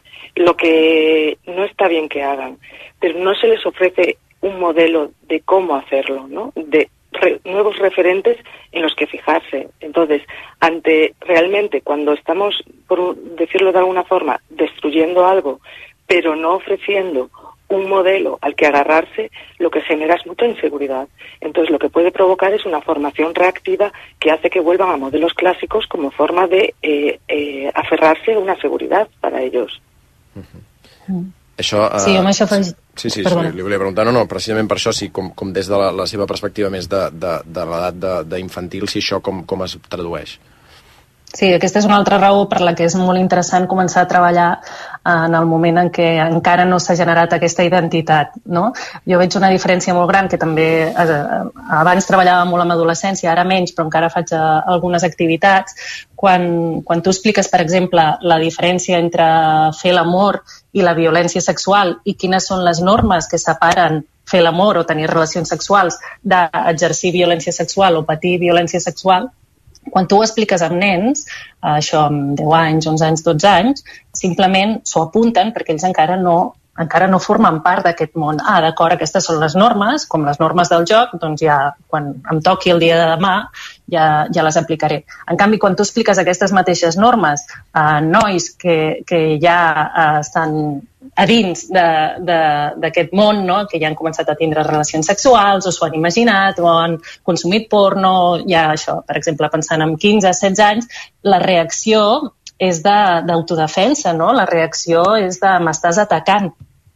Speaker 21: lo que no está bien que hagan, pero no se les ofrece un modelo de cómo hacerlo, ¿no? De re, nuevos referentes en los que fijarse. Entonces, ante realmente cuando estamos, por decirlo de alguna forma, destruyendo algo, pero no ofreciendo un modelo al que agarrarse, lo que genera es mucha inseguridad. Entonces, lo que puede provocar es una formación reactiva que hace que vuelvan a modelos clásicos como forma de eh, eh, aferrarse a una seguridad para ellos.
Speaker 2: Uh-huh. Això, uh,
Speaker 22: sí, home, això fa...
Speaker 2: Sí, sí, sí, li volia preguntar, no, no, precisament per això, sí, com, com des de la, la seva perspectiva més de, de, de l'edat d'infantil, si això com, com es tradueix?
Speaker 22: Sí, aquesta és una altra raó per la que és molt interessant començar a treballar en el moment en què encara no s'ha generat aquesta identitat, no? Jo veig una diferència molt gran, que també eh, abans treballava molt amb adolescència, ara menys, però encara faig eh, algunes activitats. Quan, quan tu expliques, per exemple, la diferència entre fer l'amor i la violència sexual i quines són les normes que separen fer l'amor o tenir relacions sexuals d'exercir violència sexual o patir violència sexual, quan tu ho expliques amb nens, això amb deu anys, onze anys, dotze anys, simplement s'ho apunten perquè ells encara no, encara no formen part d'aquest món. Ah, d'acord, aquestes són les normes, com les normes del joc, doncs ja, quan em toqui el dia de demà, ja, ja les aplicaré. En canvi, quan tu expliques aquestes mateixes normes a nois que, que ja eh, estan a dins d'aquest món, no? Que ja han començat a tindre relacions sexuals o s'ho han imaginat o han consumit porno, ja això, per exemple, pensant en quinze, setze anys, la reacció és d'autodefensa, no? La reacció és de m'estàs atacant.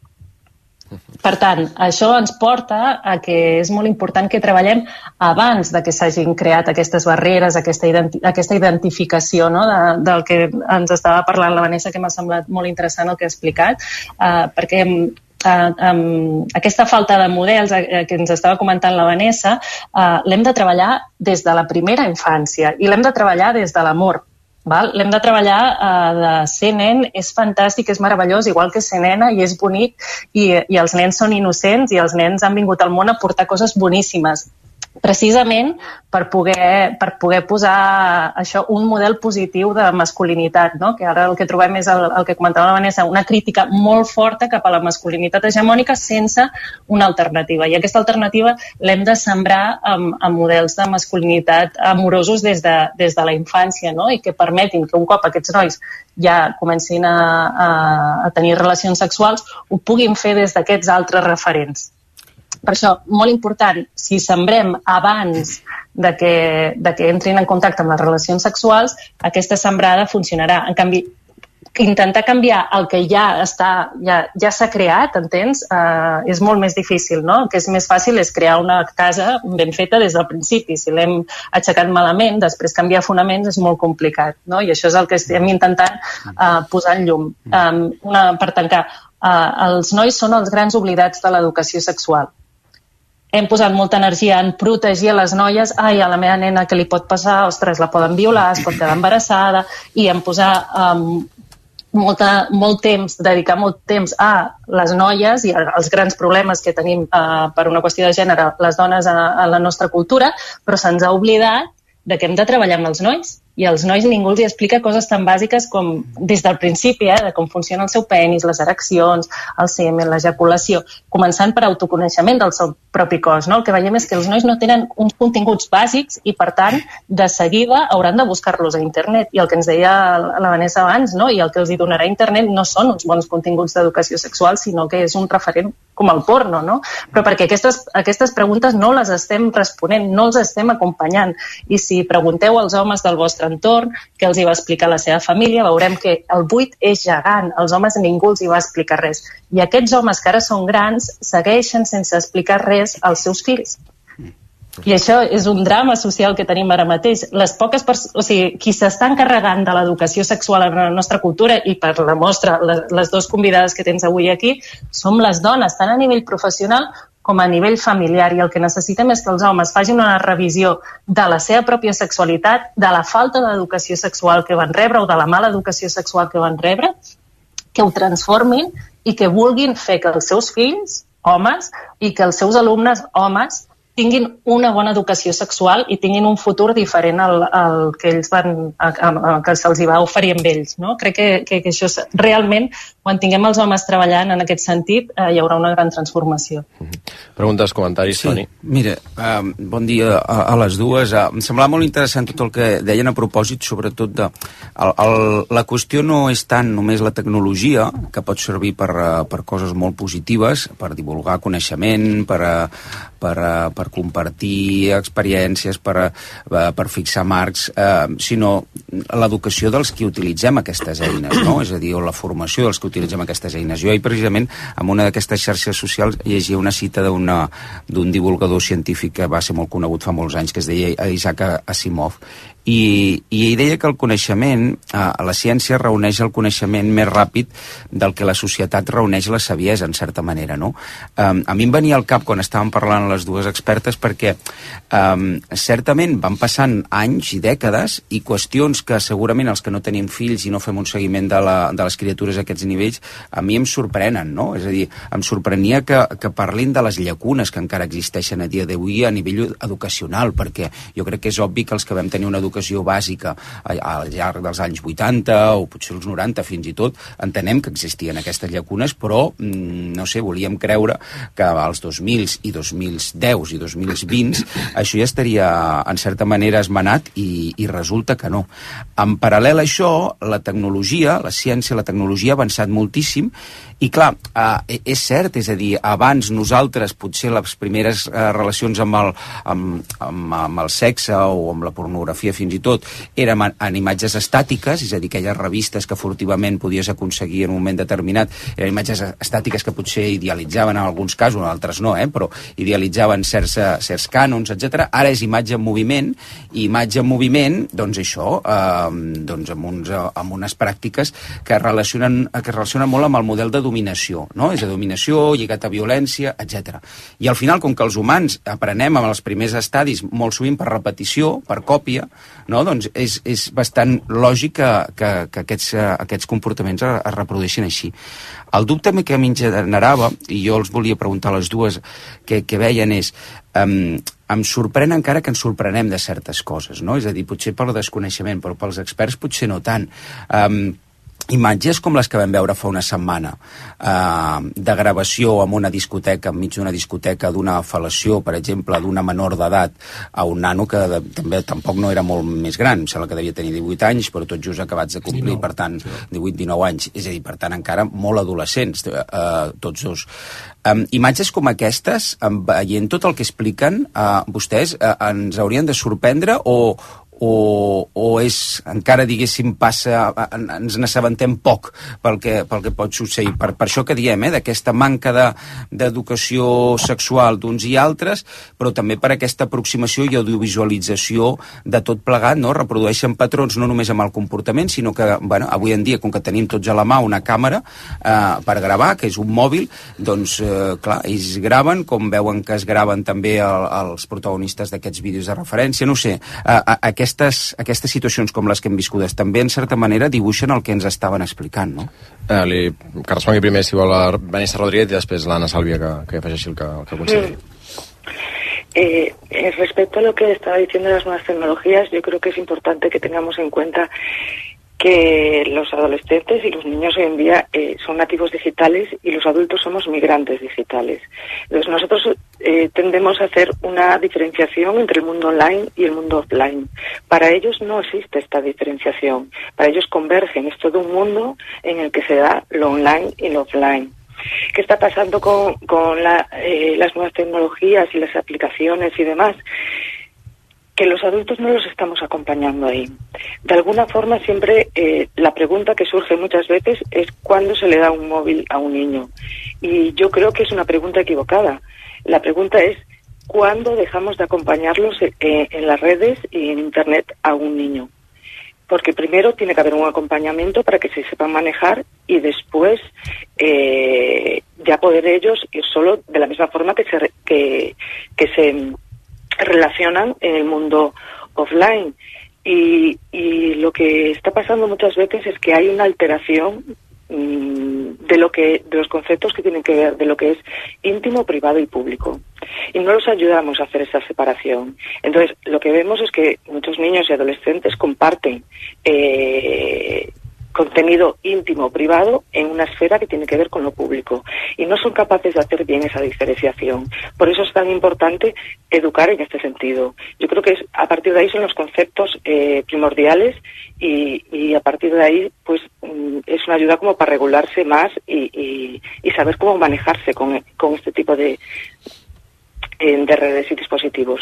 Speaker 22: Per tant, això ens porta a que és molt important que treballem abans de que s'hagin creat aquestes barreres, aquesta, identi aquesta identificació, no? de, del que ens estava parlant la Vanessa, que m'ha semblat molt interessant el que ha explicat, uh, perquè uh, um, aquesta falta de models uh, que ens estava comentant la Vanessa, uh, l'hem de treballar des de la primera infància i l'hem de treballar des de l'amor. L'hem de treballar eh, de ser nen, és fantàstic, és meravellós, igual que ser nena, i és bonic, i, i els nens són innocents, i els nens han vingut al món a portar coses boníssimes. Precisament per poder, per poder posar això, un model positiu de masculinitat, no? Que ara el que trobem és el, el que comentava la Vanessa, una crítica molt forta cap a la masculinitat hegemònica sense una alternativa. I aquesta alternativa l'hem de sembrar amb, amb models de masculinitat amorosos des de, des de la infància, no? I que permetin que un cop aquests nois ja comencin a, a, a tenir relacions sexuals, ho puguin fer des d'aquests altres referents. Per això, molt important, si sembrem abans de que, de que entrin en contacte amb les relacions sexuals, aquesta sembrada funcionarà. En canvi, intentar canviar el que ja està, ja, ja s'ha creat, entens? Uh, és molt més difícil, no? El que és més fàcil és crear una casa ben feta des del principi. Si l'hem aixecat malament, després canviar fonaments és molt complicat, no? I això és el que estem intentant uh, posar en llum. Um, una, per tancar, uh, els nois són els grans oblidats de l'educació sexual. Hem posat molta energia en protegir a les noies. Ai, a la meva nena què li pot passar? Ostres, la poden violar, es pot quedar embarassada. I hem posat um, molta, molt temps, dedicar molt temps a les noies i als grans problemes que tenim uh, per una qüestió de gènere les dones a, a la nostra cultura, però se'ns ha oblidat de que hem de treballar amb els nois. I als nois ningú els explica coses tan bàsiques com des del principi, eh, de com funciona el seu penis, les ereccions, el semen, l'ejaculació, començant per autoconeixement del seu propi cos, no? El que veiem és que els nois no tenen uns continguts bàsics i, per tant, de seguida hauran de buscar-los a internet. I el que ens deia la Vanessa abans, no? I el que els hi donarà internet no són uns bons continguts d'educació sexual, sinó que és un referent com el porno, no? Però perquè aquestes, aquestes preguntes no les estem responent, no els estem acompanyant. I si pregunteu als homes del vostre entorn què els hi va explicar la seva família, veurem que el buit és gegant, els homes ningú els hi va explicar res. I aquests homes que ara són grans segueixen sense explicar res als seus fills. I això és un drama social que tenim ara mateix. Les poques persones, o sigui, qui s'està encarregant de l'educació sexual en la nostra cultura, i per la mostra, les, les dues convidades que tens avui aquí, som les dones, tant a nivell professional com a nivell familiar, i el que necessitem és que els homes facin una revisió de la seva pròpia sexualitat, de la falta d'educació sexual que van rebre o de la mala educació sexual que van rebre, que ho transformin i que vulguin fer que els seus fills, homes, i que els seus alumnes, homes, tinguin una bona educació sexual i tinguin un futur diferent al, al que ells van, a, a, a, que se'ls va oferir amb ells. No? Crec que, que, que això és, realment, quan tinguem els homes treballant en aquest sentit, eh, hi haurà una gran transformació.
Speaker 2: Mm-hmm. Preguntes, comentaris,
Speaker 8: sí,
Speaker 2: Toni?
Speaker 8: Mira, uh, bon dia a, a les dues. Uh, em semblava molt interessant tot el que deien a propòsit, sobretot de... El, el, la qüestió no és tant només la tecnologia, que pot servir per, uh, per coses molt positives, per divulgar coneixement, per, uh, per, uh, per compartir experiències, per, uh, per fixar marcs, uh, sinó l'educació dels que utilitzem aquestes eines, no? És a dir, o la formació dels que utilitzem aquestes eines. Jo ahir, precisament, en una d'aquestes xarxes socials llegia una cita d'un divulgador científic que va ser molt conegut fa molts anys, que es deia Isaac Asimov, i, i ell deia que el coneixement, eh, la ciència reuneix el coneixement més ràpid del que la societat reuneix la saviesa, en certa manera, no? Eh, a mi em venia al cap quan estàvem parlant les dues expertes perquè eh, certament van passant anys i dècades i qüestions que segurament els que no tenim fills i no fem un seguiment de, la, de les criatures a aquests nivells, a mi em sorprenen, no? És a dir, em sorprenia que, que parlin de les llacunes que encara existeixen a dia d'avui a nivell educacional, perquè jo crec que és obvi que els que vam tenir una educació bàsica al llarg dels anys vuitanta o potser els noranta fins i tot, entenem que existien aquestes llacunes, però no sé, volíem creure que als dos mil i dos mil deu i dos mil vint això ja estaria en certa manera esmenat i, i resulta que no. En paral·lel a això, la tecnologia, la ciència, la tecnologia ha avançat moltíssim i clar, eh, és cert, és a dir, abans nosaltres potser les primeres eh, relacions amb el, amb, amb, amb el sexe o amb la pornografia fins i tot érem en, en imatges estàtiques, és a dir, aquelles revistes que furtivament podies aconseguir en un moment determinat, eren imatges estàtiques que potser idealitzaven en alguns casos, en altres no, eh, però idealitzaven certs, certs cànons, etcètera. Ara és imatge en moviment, i imatge en moviment, doncs això, eh, doncs amb, uns, amb unes pràctiques que relacionen, que relacionen molt amb el model de dominació, no? És a dominació, lligat a violència, etcètera. I al final, com que els humans aprenem amb els primers estadis molt sovint per repetició, per còpia, no? Doncs és, és bastant lògic que, que, que aquests, aquests comportaments es, es reprodueixin així. El dubte que a mi em generava, i jo els volia preguntar a les dues que, que veien, és um, em sorprèn encara que ens sorprenem de certes coses, no? És a dir, potser pel desconeixement, però pels experts potser no tant. Um, imatges com les que vam veure fa una setmana eh, de gravació en una discoteca, enmig d'una discoteca, d'una fel·lació, per exemple, d'una menor d'edat a un nano que de, també tampoc no era molt més gran, em sembla que devia tenir divuit anys, però tot just acabats de complir, dinou, per tant, divuit dinou anys, és a dir, per tant, encara molt adolescents, eh, tots dos. Um, imatges com aquestes, um, veient tot el que expliquen, uh, vostès uh, ens haurien de sorprendre o o, o és, encara diguéssim, passa, en, ens n'assabentem poc pel que, pel que pot succeir. Per, per això que diem, eh, d'aquesta manca de, d'educació sexual d'uns i altres, però també per aquesta aproximació i audiovisualització de tot plegat, no? Reprodueixen patrons no només amb el comportament, sinó que, bueno, avui en dia, com que tenim tots a la mà una càmera eh, per gravar, que és un mòbil, doncs, eh, clar, ells graven, com veuen que es graven també el, els protagonistes d'aquests vídeos de referència, no sé, eh, aquest Aquestes, aquestes situacions com les que hem viscudes també, en certa manera, dibuixen el que ens estaven explicant, ¿no?
Speaker 2: Eh, li, que respongui primer, si vol, a Vanessa Rodríguez i després l'Anna Sàlvia, que, que afegeixi el que, el que consideri.
Speaker 21: Eh, respecto a lo que estaba diciendo de las nuevas tecnologías, yo creo que es importante que tengamos en cuenta que los adolescentes y los niños hoy en día eh, son nativos digitales y los adultos somos migrantes digitales. Entonces nosotros eh, tendemos a hacer una diferenciación entre el mundo online y el mundo offline. Para ellos no existe esta diferenciación. Para ellos convergen. Es todo un mundo en el que se da lo online y lo offline. ¿Qué está pasando con, con la, eh, las nuevas tecnologías y las aplicaciones y demás? Que los adultos no los estamos acompañando ahí. De alguna forma siempre eh, la pregunta que surge muchas veces es ¿cuándo se le da un móvil a un niño? Y yo creo que es una pregunta equivocada. La pregunta es ¿cuándo dejamos de acompañarlos eh, en las redes y en Internet a un niño? Porque primero tiene que haber un acompañamiento para que se sepan manejar y después eh, ya poder ellos ir solo de la misma forma que se... Que, que se relacionan en el mundo offline y, y lo que está pasando muchas veces es que hay una alteración mmm, de lo que, de los conceptos que tienen que ver de lo que es íntimo, privado y público. Y no los ayudamos a hacer esa separación. Entonces, lo que vemos es que muchos niños y adolescentes comparten eh, contenido íntimo o privado en una esfera que tiene que ver con lo público y no son capaces de hacer bien esa diferenciación. Por eso es tan importante educar en este sentido. Yo creo que es, a partir de ahí son los conceptos eh, primordiales y, y a partir de ahí pues es una ayuda como para regularse más y, y, y saber cómo manejarse con, con este tipo de, de redes y dispositivos.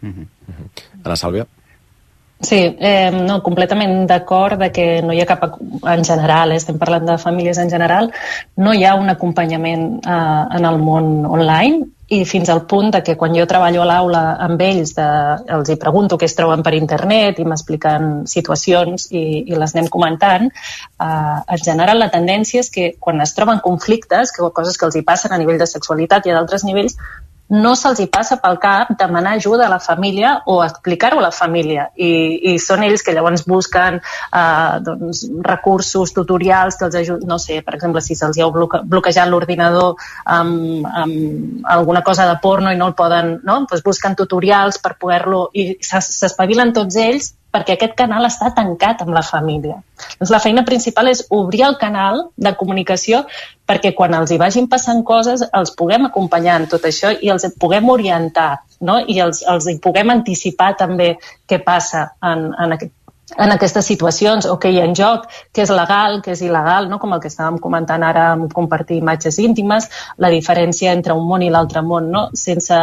Speaker 2: Ana Sàlvia?
Speaker 22: Sí, eh, no, completament d'acord de que no hi ha cap, en general, eh, estem parlant de famílies en general, no hi ha un acompanyament eh, en el món online i fins al punt de que quan jo treballo a l'aula amb ells, de, els hi pregunto què es troben per internet i m'expliquen situacions i, i les anem comentant, eh, en general la tendència és que quan es troben conflictes, que coses que els hi passen a nivell de sexualitat i a d'altres nivells, no se'ls hi passa pel cap demanar ajuda a la família o explicar-ho a la família. I, i són ells que llavors busquen eh, doncs, recursos, tutorials que els ajuden, no sé, per exemple, si se'ls hi ha bloque, bloquejat l'ordinador amb, amb alguna cosa de porno i no el poden, no? Doncs busquen tutorials per poder-lo i s'espavilen tots ells perquè aquest canal està tancat amb la família. Doncs la feina principal és obrir el canal de comunicació perquè quan els hi vagin passant coses els puguem acompanyar en tot això i els puguem orientar, no? I els, els hi puguem anticipar també què passa en, en, aquest, en aquestes situacions o què hi ha en joc, què és legal, què és il·legal, no? Com el que estàvem comentant ara amb compartir imatges íntimes, la diferència entre un món i l'altre món, no? Sense...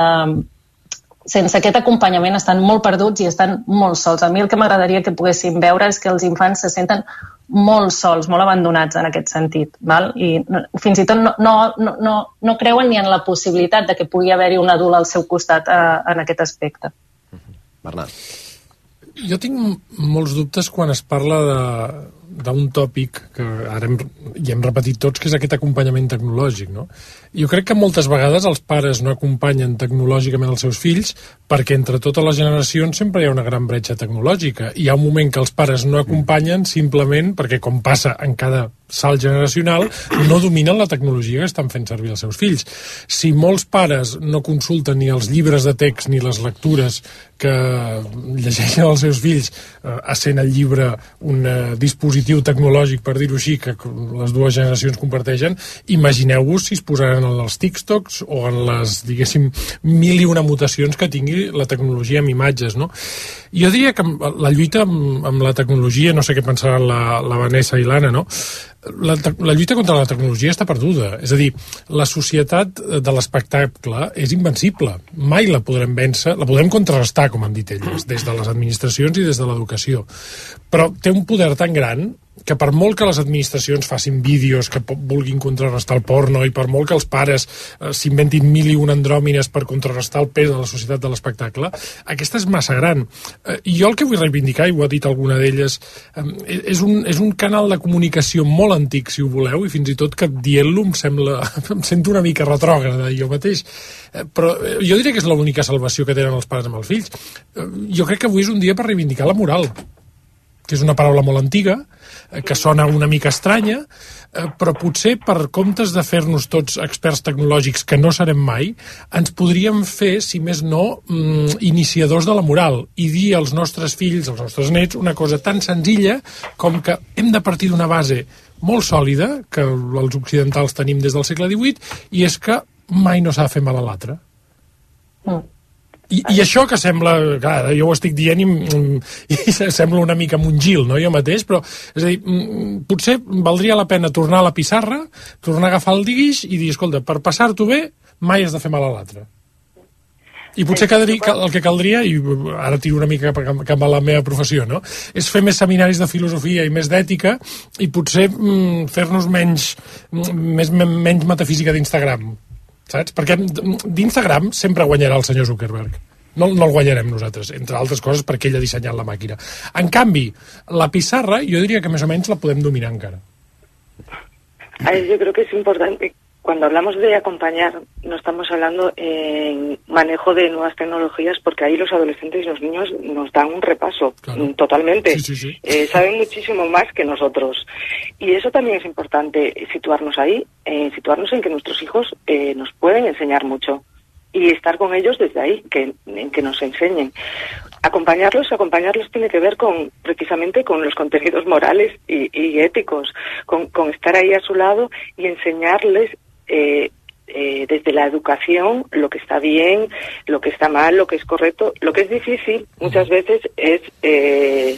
Speaker 22: sense aquest acompanyament estan molt perduts i estan molt sols. A mi el que m'agradaria que poguéssim veure és que els infants se senten molt sols, molt abandonats en aquest sentit, val? I no, fins i tot no, no, no, no creuen ni en la possibilitat de que pugui haver-hi un adult al seu costat eh, en aquest aspecte.
Speaker 2: Bernat.
Speaker 9: Jo tinc molts dubtes quan es parla de d'un tòpic que ara hem, ja hem repetit tots, que és aquest acompanyament tecnològic, no? Jo crec que moltes vegades els pares no acompanyen tecnològicament els seus fills perquè entre totes les generacions sempre hi ha una gran bretxa tecnològica. Hi ha un moment que els pares no acompanyen simplement perquè, com passa en cada salt generacional, no dominen la tecnologia que estan fent servir els seus fills. Si molts pares no consulten ni els llibres de text ni les lectures que llegeixen els seus fills, eh, essent el llibre un eh, dispositiu tecnològic, per dir-ho així, que les dues generacions comparteixen, imagineu-vos si es posaran en els TikToks o en les, diguéssim, mil i una mutacions que tingui la tecnologia amb imatges, no? Jo diria que la lluita amb, amb la tecnologia, no sé què pensaran la, la Vanessa i l'Anna, no? La, la lluita contra la tecnologia està perduda. És a dir, la societat de l'espectacle és invencible. Mai la podrem vèncer, la podrem contrarrestar, com han dit elles, des de les administracions i des de l'educació. Però té un poder tan gran que per molt que les administracions facin vídeos que vulguin contrarrestar el porno i per molt que els pares eh, s'inventin mil i un andròmines per contrarrestar el pes de la societat de l'espectacle, aquesta és massa gran. Eh, I jo el que vull reivindicar, i ho ha dit alguna d'elles, eh, és, un, és un canal de comunicació molt antic, si ho voleu, i fins i tot que dient-lo em sembla, em sento una mica retrògrada jo mateix. Eh, però jo diria que és l'única salvació que tenen els pares amb els fills. Eh, jo crec que avui és un dia per reivindicar la moral, que és una paraula molt antiga, que sona una mica estranya, però potser per comptes de fer-nos tots experts tecnològics, que no serem mai, ens podríem fer, si més no, iniciadors de la moral i dir als nostres fills, als nostres nets, una cosa tan senzilla com que hem de partir d'una base molt sòlida, que els occidentals tenim des del segle divuit, i és que mai no s'ha de fer mal a l'altre. Mm. I, I això que sembla, clar, jo ho estic dient i, i sembla una mica mongil, no, jo mateix, però és a dir, potser valdria la pena tornar a la pissarra, tornar a agafar el diguix i dir, escolta, per passar-t'ho bé mai has de fer mal a l'altre. I potser caldria, el que caldria, i ara tiro una mica cap, cap a la meva professió, no? És fer més seminaris de filosofia i més d'ètica i potser mm, fer-nos menys, més, menys metafísica d'Instagram, saps? Perquè d'Instagram sempre guanyarà el senyor Zuckerberg. No, no el guanyarem nosaltres, entre altres coses perquè ell ha dissenyat la màquina. En canvi, la pissarra jo diria que més o menys la podem dominar encara.
Speaker 21: Yo creo que es importante cuando hablamos de acompañar, no estamos hablando en manejo de nuevas tecnologías, porque ahí los adolescentes y los niños nos dan un repaso, claro. totalmente. Sí, sí, sí. Eh, saben muchísimo más que nosotros. Y eso también es importante, situarnos ahí, eh, situarnos en que nuestros hijos eh, nos pueden enseñar mucho. Y estar con ellos desde ahí, que, en que nos enseñen. Acompañarlos, acompañarlos tiene que ver con, precisamente, con los contenidos morales y, y éticos, con, con estar ahí a su lado y enseñarles eh, eh, desde la educación lo que está bien, lo que está mal, lo que es correcto. Lo que es difícil muchas veces es eh,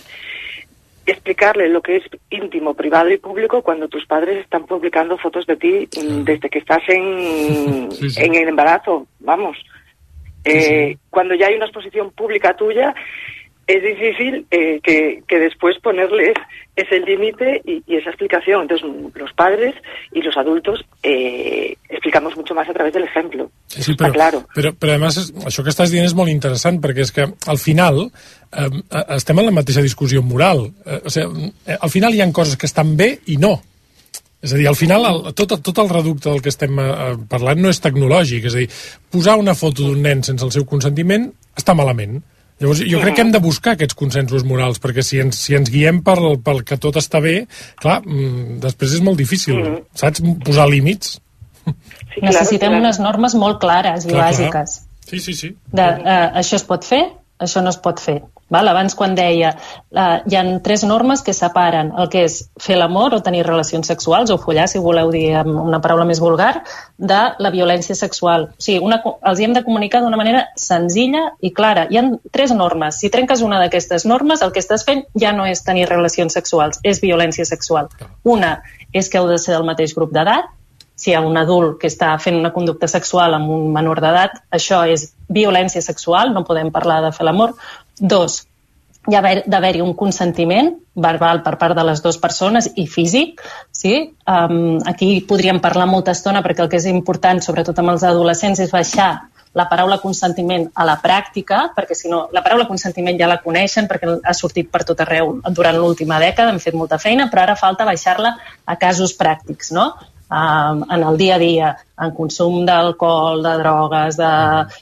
Speaker 21: explicarle lo que es íntimo, privado y público cuando tus padres están publicando fotos de ti sí. desde que estás en, sí, sí. en el embarazo, vamos. Eh, sí, sí. Cuando ya hay una exposición pública tuya, es difícil eh, que, que después ponerles ese límite y, y esa explicación. Entonces, los padres y los adultos eh, explicamos mucho más a través del ejemplo.
Speaker 9: Sí, sí, però,
Speaker 21: claro.
Speaker 9: però, però además, és, això que estàs dient és molt interessant, perquè és que al final eh, estem en la mateixa discussió moral. Eh, o sigui, al final hi ha coses que estan bé i no. És a dir, al final el, tot, tot el reducte del que estem eh, parlant no és tecnològic. És a dir, posar una foto d'un nen sense el seu consentiment està malament. Llavors, jo crec que hem de buscar aquests consensos morals, perquè si ens, si ens guiem per, pel que tot està bé, clar, després és molt difícil, mm. saps? Posar límits.
Speaker 22: Sí, necessitem claro, unes normes molt clares i clar, bàsiques.
Speaker 9: Clar. Sí, sí, sí.
Speaker 22: De, uh, això es pot fer, això no es pot fer. Val? Abans, quan deia, uh, hi ha tres normes que separen el que és fer l'amor o tenir relacions sexuals, o follar, si voleu dir amb una paraula més vulgar, de la violència sexual. O sigui, una, els hi hem de comunicar d'una manera senzilla i clara. Hi ha tres normes. Si trenques una d'aquestes normes, el que estàs fent ja no és tenir relacions sexuals, és violència sexual. Una és que heu de ser del mateix grup d'edat. Si hi ha un adult que està fent una conducta sexual amb un menor d'edat, això és violència sexual, no podem parlar de fer l'amor. Dos, hi ha d'haver-hi un consentiment verbal per part de les dues persones i físic. Sí? Um, aquí podríem parlar molta estona, perquè el que és important, sobretot amb els adolescents, és baixar la paraula consentiment a la pràctica, perquè si no, la paraula consentiment ja la coneixen, perquè ha sortit per tot arreu durant l'última dècada, hem fet molta feina, però ara falta baixar-la a casos pràctics, no? Um, en el dia a dia, en consum d'alcohol, de drogues, de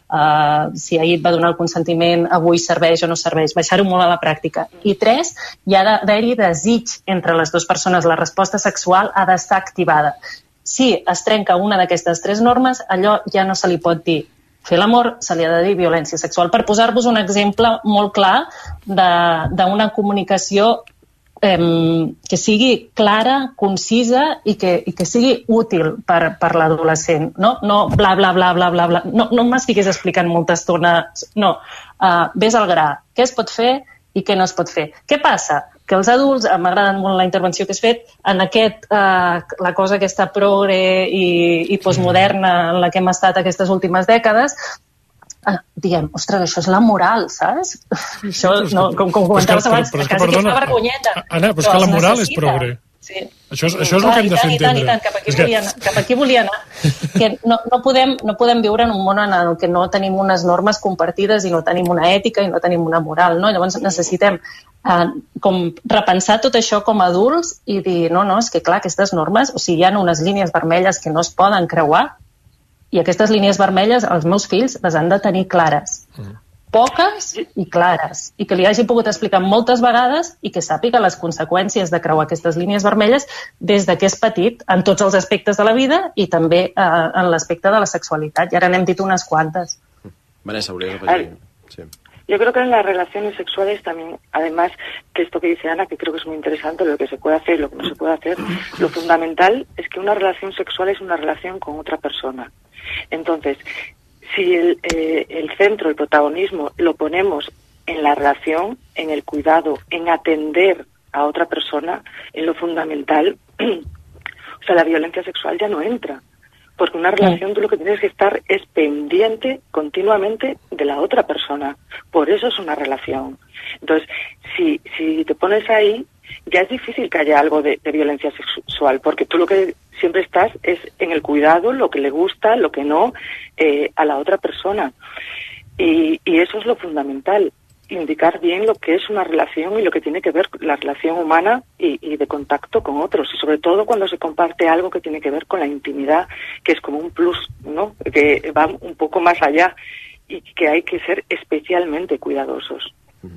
Speaker 22: uh, si ahir et va donar el consentiment, avui serveix o no serveix, baixar-ho molt a la pràctica. I tres, hi ha d'haver-hi desig entre les dues persones, la resposta sexual ha d'estar activada. Si es trenca una d'aquestes tres normes, allò ja no se li pot dir fer l'amor, se li ha de dir violència sexual. Per posar-vos un exemple molt clar d'una comunicació que sigui clara, concisa i que, i que sigui útil per, per l'adolescent. No, no bla, bla, bla, bla, bla, bla. No, no m'estigués explicant molta estona. No, uh, ves al gra. Què es pot fer i què no es pot fer? Què passa? Que els adults, m'ha agradat molt la intervenció que has fet, en aquest, uh, la cosa aquesta progre i, i postmoderna en la que hem estat aquestes últimes dècades, Ah, diguem, ostres, això és la moral, saps? Sí, això, no, com, com comentaves abans, quasi que és una vergonyeta.
Speaker 9: Anna, però és que la moral és progre.
Speaker 22: Sí.
Speaker 9: Això és, això és el que hem de fer entendre.
Speaker 22: I tant, i tant, cap aquí, volia anar, cap aquí volia anar. Que no, no, podem, no podem viure en un món en el que no tenim unes normes compartides i no tenim una ètica i no tenim una moral, no? Llavors necessitem eh, com repensar tot això com a adults i dir, no, no, és que clar, aquestes normes, o sigui, hi ha unes línies vermelles que no es poden creuar, i aquestes línies vermelles els meus fills les han de tenir clares. Mm. Poques i clares. I que li hagi pogut explicar moltes vegades i que sàpiga les conseqüències de creuar aquestes línies vermelles des de que és petit, en tots els aspectes de la vida i també eh, en l'aspecte de la sexualitat. I ara n'hem dit unas cuantas.
Speaker 2: Vanessa, hauria de afegir. Sí.
Speaker 21: Yo creo que en las relaciones sexuales también, además, que esto que dice Ana, que creo que es muy interesante, lo que se puede hacer y lo que no se puede hacer, lo fundamental es que una relación sexual es una relación con otra persona. Entonces, si el, eh, el centro, el protagonismo, lo ponemos en la relación, en el cuidado, en atender a otra persona, en lo fundamental, o sea, la violencia sexual ya no entra. Porque una relación tú lo que tienes que estar es pendiente continuamente de la otra persona. Por eso es una relación. Entonces, si, si te pones ahí, ya es difícil que haya algo de, de violencia sexual, porque tú lo que siempre estás es en el cuidado, lo que le gusta, lo que no, eh, a la otra persona. Y, y eso es lo fundamental. indicar bien lo que es una relación y lo que tiene que ver la relación humana y, y de contacto con otros, y sobre todo cuando se comparte algo que tiene que ver con la intimidad, que es como un plus, ¿no? Que va un poco más allá i que hay que ser especialmente cuidadosos.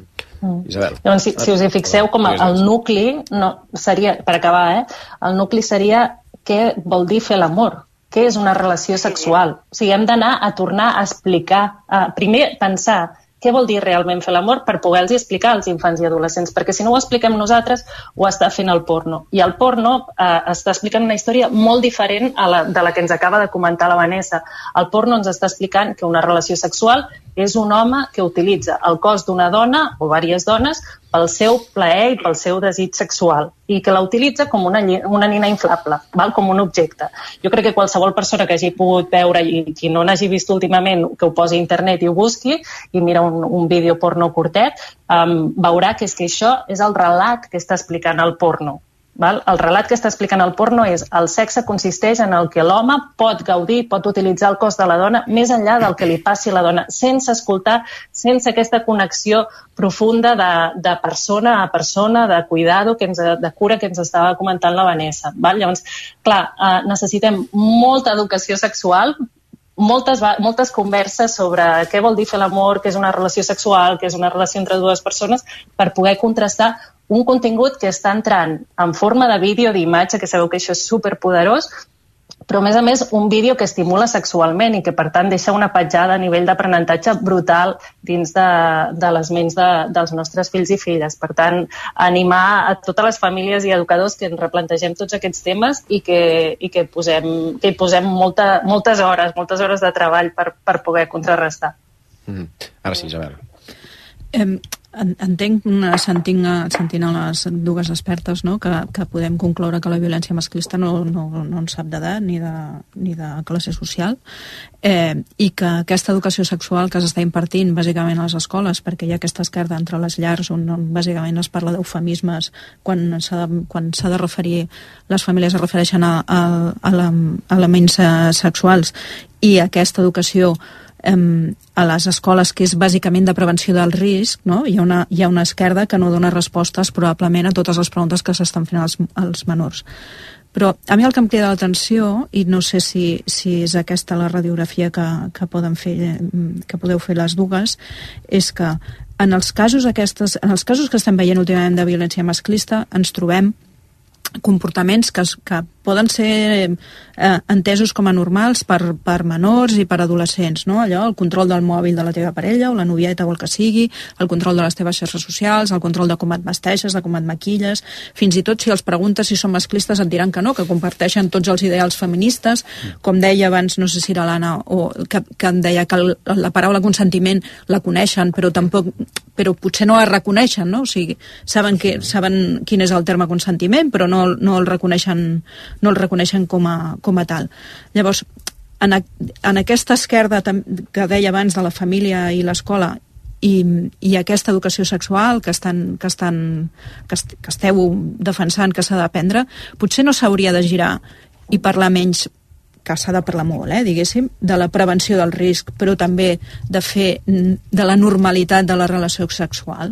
Speaker 22: Mm. Llavors, si, si us hi fixeu, com el, el nucli, no, seria, per acabar, eh, el nucli seria què vol dir fer l'amor, què és una relació sexual. O sigui, hem d'anar a tornar a explicar, a primer pensar què vol dir realment fer l'amor per poder-los explicar als infants i adolescents, perquè si no ho expliquem nosaltres, ho està fent el porno. I el porno eh, està explicant una història molt diferent a la, de la que ens acaba de comentar la Vanessa. El porno ens està explicant que una relació sexual és un home que utilitza el cos d'una dona o diverses dones pel seu plaer i pel seu desig sexual, i que la utilitza com una, una nina inflable, val? Com un objecte. Jo crec que qualsevol persona que hagi pogut veure, i qui no n'hagi vist últimament, que ho posi a internet i ho busqui, i mira un, un vídeo porno curtet, um, veurà que és que això és el relat que està explicant el porno. Val? El relat que està explicant el porno és el sexe consisteix en el que l'home pot gaudir, pot utilitzar el cos de la dona més enllà del que li passi a la dona, sense escoltar, sense aquesta connexió profunda de, de persona a persona, de cuidado, que ens, de cura que ens estava comentant la Vanessa. Val? Llavors, clar, eh, necessitem molta educació sexual, moltes, moltes converses sobre què vol dir fer l'amor, què és una relació sexual, què és una relació entre dues persones, per poder contrastar un contingut que està entrant en forma de vídeo, d'imatge, que sabeu que això és superpoderós, però a més a més un vídeo que estimula sexualment i que per tant deixa una petjada a nivell d'aprenentatge brutal dins de, de les ments de, dels nostres fills i filles. Per tant, animar a totes les famílies i educadors que ens replantegem tots aquests temes i que, i que, posem, que hi posem molta, moltes hores, moltes hores de treball per, per poder contrarrestar.
Speaker 2: Mm. Ara sí, Isabel.
Speaker 10: Eh, entenc, sentint, sentint a les dues expertes, no? que, que podem concloure que la violència masclista no, no, no en sap d'edat ni, de, ni de classe social, eh, i que aquesta educació sexual que s'està impartint bàsicament a les escoles, perquè hi ha aquesta esquerda entre les llars on, on bàsicament es parla d'eufemismes quan s'ha de, quan s'ha de referir, les famílies es refereixen a, a, a, la, a elements sexuals, i aquesta educació a les escoles, que és bàsicament de prevenció del risc, no? Hi ha una, hi ha una esquerda que no dona respostes probablement a totes les preguntes que s'estan fent als, als menors. Però a mi el que em crida l'atenció, i no sé si, si és aquesta la radiografia que, que, poden fer, que podeu fer les dues, és que en els casos aquestes, en els casos que estem veient últimament de violència masclista ens trobem comportaments que, que poden ser eh, entesos com a normals per, per menors i per adolescents, no? Allò, el control del mòbil de la teva parella o la novieta o el que sigui, el control de les teves xarxes socials, el control de com et vesteixes, de com et maquilles, fins i tot si els preguntes si són masclistes et diran que no, que comparteixen tots els ideals feministes, com deia abans, no sé si era l'Anna, o que, que em deia que el, la paraula consentiment la coneixen, però tampoc però potser no la reconeixen, no? O sigui, saben, que, saben quin és el terme consentiment, però no, no el reconeixen, no el reconeixen com a, com a tal. Llavors, en, a, en aquesta esquerda que deia abans de la família i l'escola, i, i aquesta educació sexual que, estan, que, estan, que, est, que esteu defensant que s'ha d'aprendre, potser no s'hauria de girar i parlar menys, que s'ha de parlar molt, eh, diguéssim, de la prevenció del risc, però també de fer de la normalitat de la relació sexual.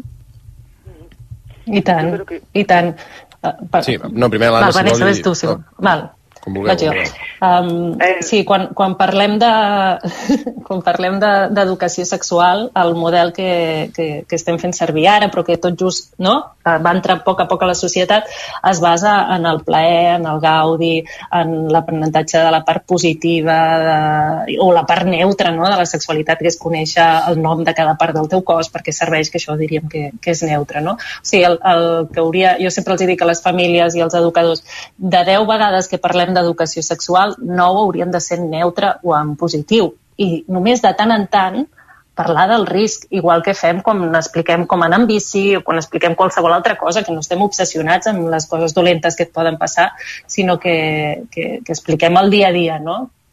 Speaker 22: I tant, i tant.
Speaker 2: Sí, no, primer l'Anna...
Speaker 22: Val, Vanessa, ves tu, sí. Val.
Speaker 2: Com vulgueu.
Speaker 22: Um, sí, quan, quan parlem de quan parlem d'educació de, sexual, el model que, que, que estem fent servir ara, però que tot just no, va entrar a poc a poc a la societat, es basa en el plaer, en el gaudi, en l'aprenentatge de la part positiva de, o la part neutra, no, de la sexualitat, que és conèixer el nom de cada part del teu cos, perquè serveix, que això diríem que, que és neutre, no? O sigui, el, el que hauria, jo sempre els dic a les famílies i als educadors, de deu vegades que parlem d'educació sexual, nou haurien de ser neutre o en positiu. I només de tant en tant parlar del risc, igual que fem quan expliquem com anar en bici o quan expliquem qualsevol altra cosa, que no estem obsessionats amb les coses dolentes que et poden passar, sinó que, que, que expliquem el dia a dia, no?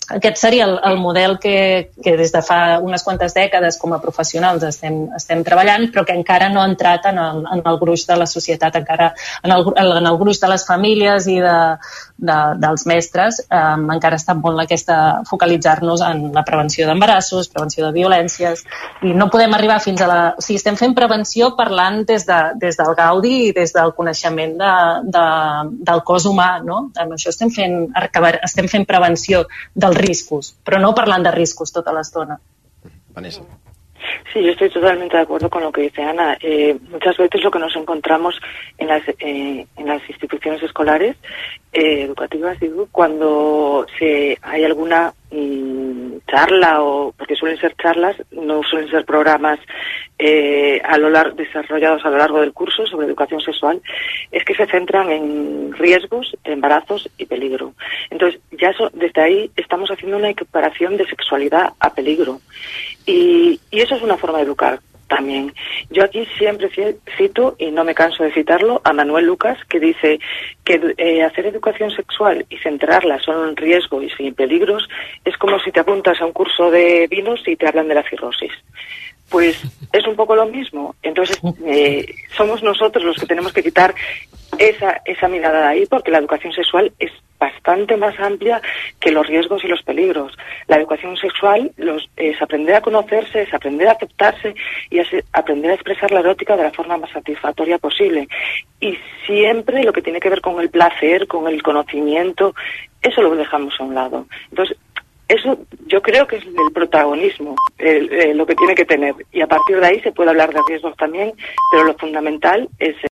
Speaker 22: aquest seria el, el model que, que des de fa unes quantes dècades com a professionals estem, estem treballant, però que encara no ha entrat en el, en el gruix de la societat, encara en el, en el gruix de les famílies i de, de, dels mestres, eh, encara està molt aquesta focalitzar-nos en la prevenció d'embarassos, prevenció de violències, i no podem arribar fins a la... O sigui, estem fent prevenció parlant des, de, des del gaudi i des del coneixement de, de, del cos humà, no? Amb això estem fent, estem fent prevenció dels riscos, pero no parlant de riscos toda la estona.
Speaker 2: Vanessa.
Speaker 21: Sí, yo estoy totalmente de acuerdo con lo que dice Ana. Eh, muchas veces lo que nos encontramos en las, eh, en las instituciones escolares, eh, educativas, digo, cuando se, hay alguna mmm, charla, o porque suelen ser charlas, no suelen ser programas eh, a lo largo, desarrollados a lo largo del curso sobre educación sexual, es que se centran en riesgos, embarazos y peligro. Entonces, ya eso, desde ahí estamos haciendo una equiparación de sexualidad a peligro. Y, y eso es una forma de educar también. Yo aquí siempre cito, y no me canso de citarlo, a Manuel Lucas, que dice que eh, hacer educación sexual y centrarla solo en riesgos y sin peligros es como si te apuntas a un curso de vinos y te hablan de la cirrosis. Pues es un poco lo mismo. Entonces, eh, somos nosotros los que tenemos que quitar esa, esa mirada de ahí, porque la educación sexual es bastante más amplia que los riesgos y los peligros. La educación sexual los, es aprender a conocerse, es aprender a aceptarse y es aprender a expresar la erótica de la forma más satisfactoria posible. Y siempre lo que tiene que ver con el placer, con el conocimiento, eso lo dejamos a un lado. Entonces, eso yo creo que es el protagonismo, el, eh, lo que tiene que tener. Y a partir de ahí se puede hablar de riesgos también, pero lo fundamental es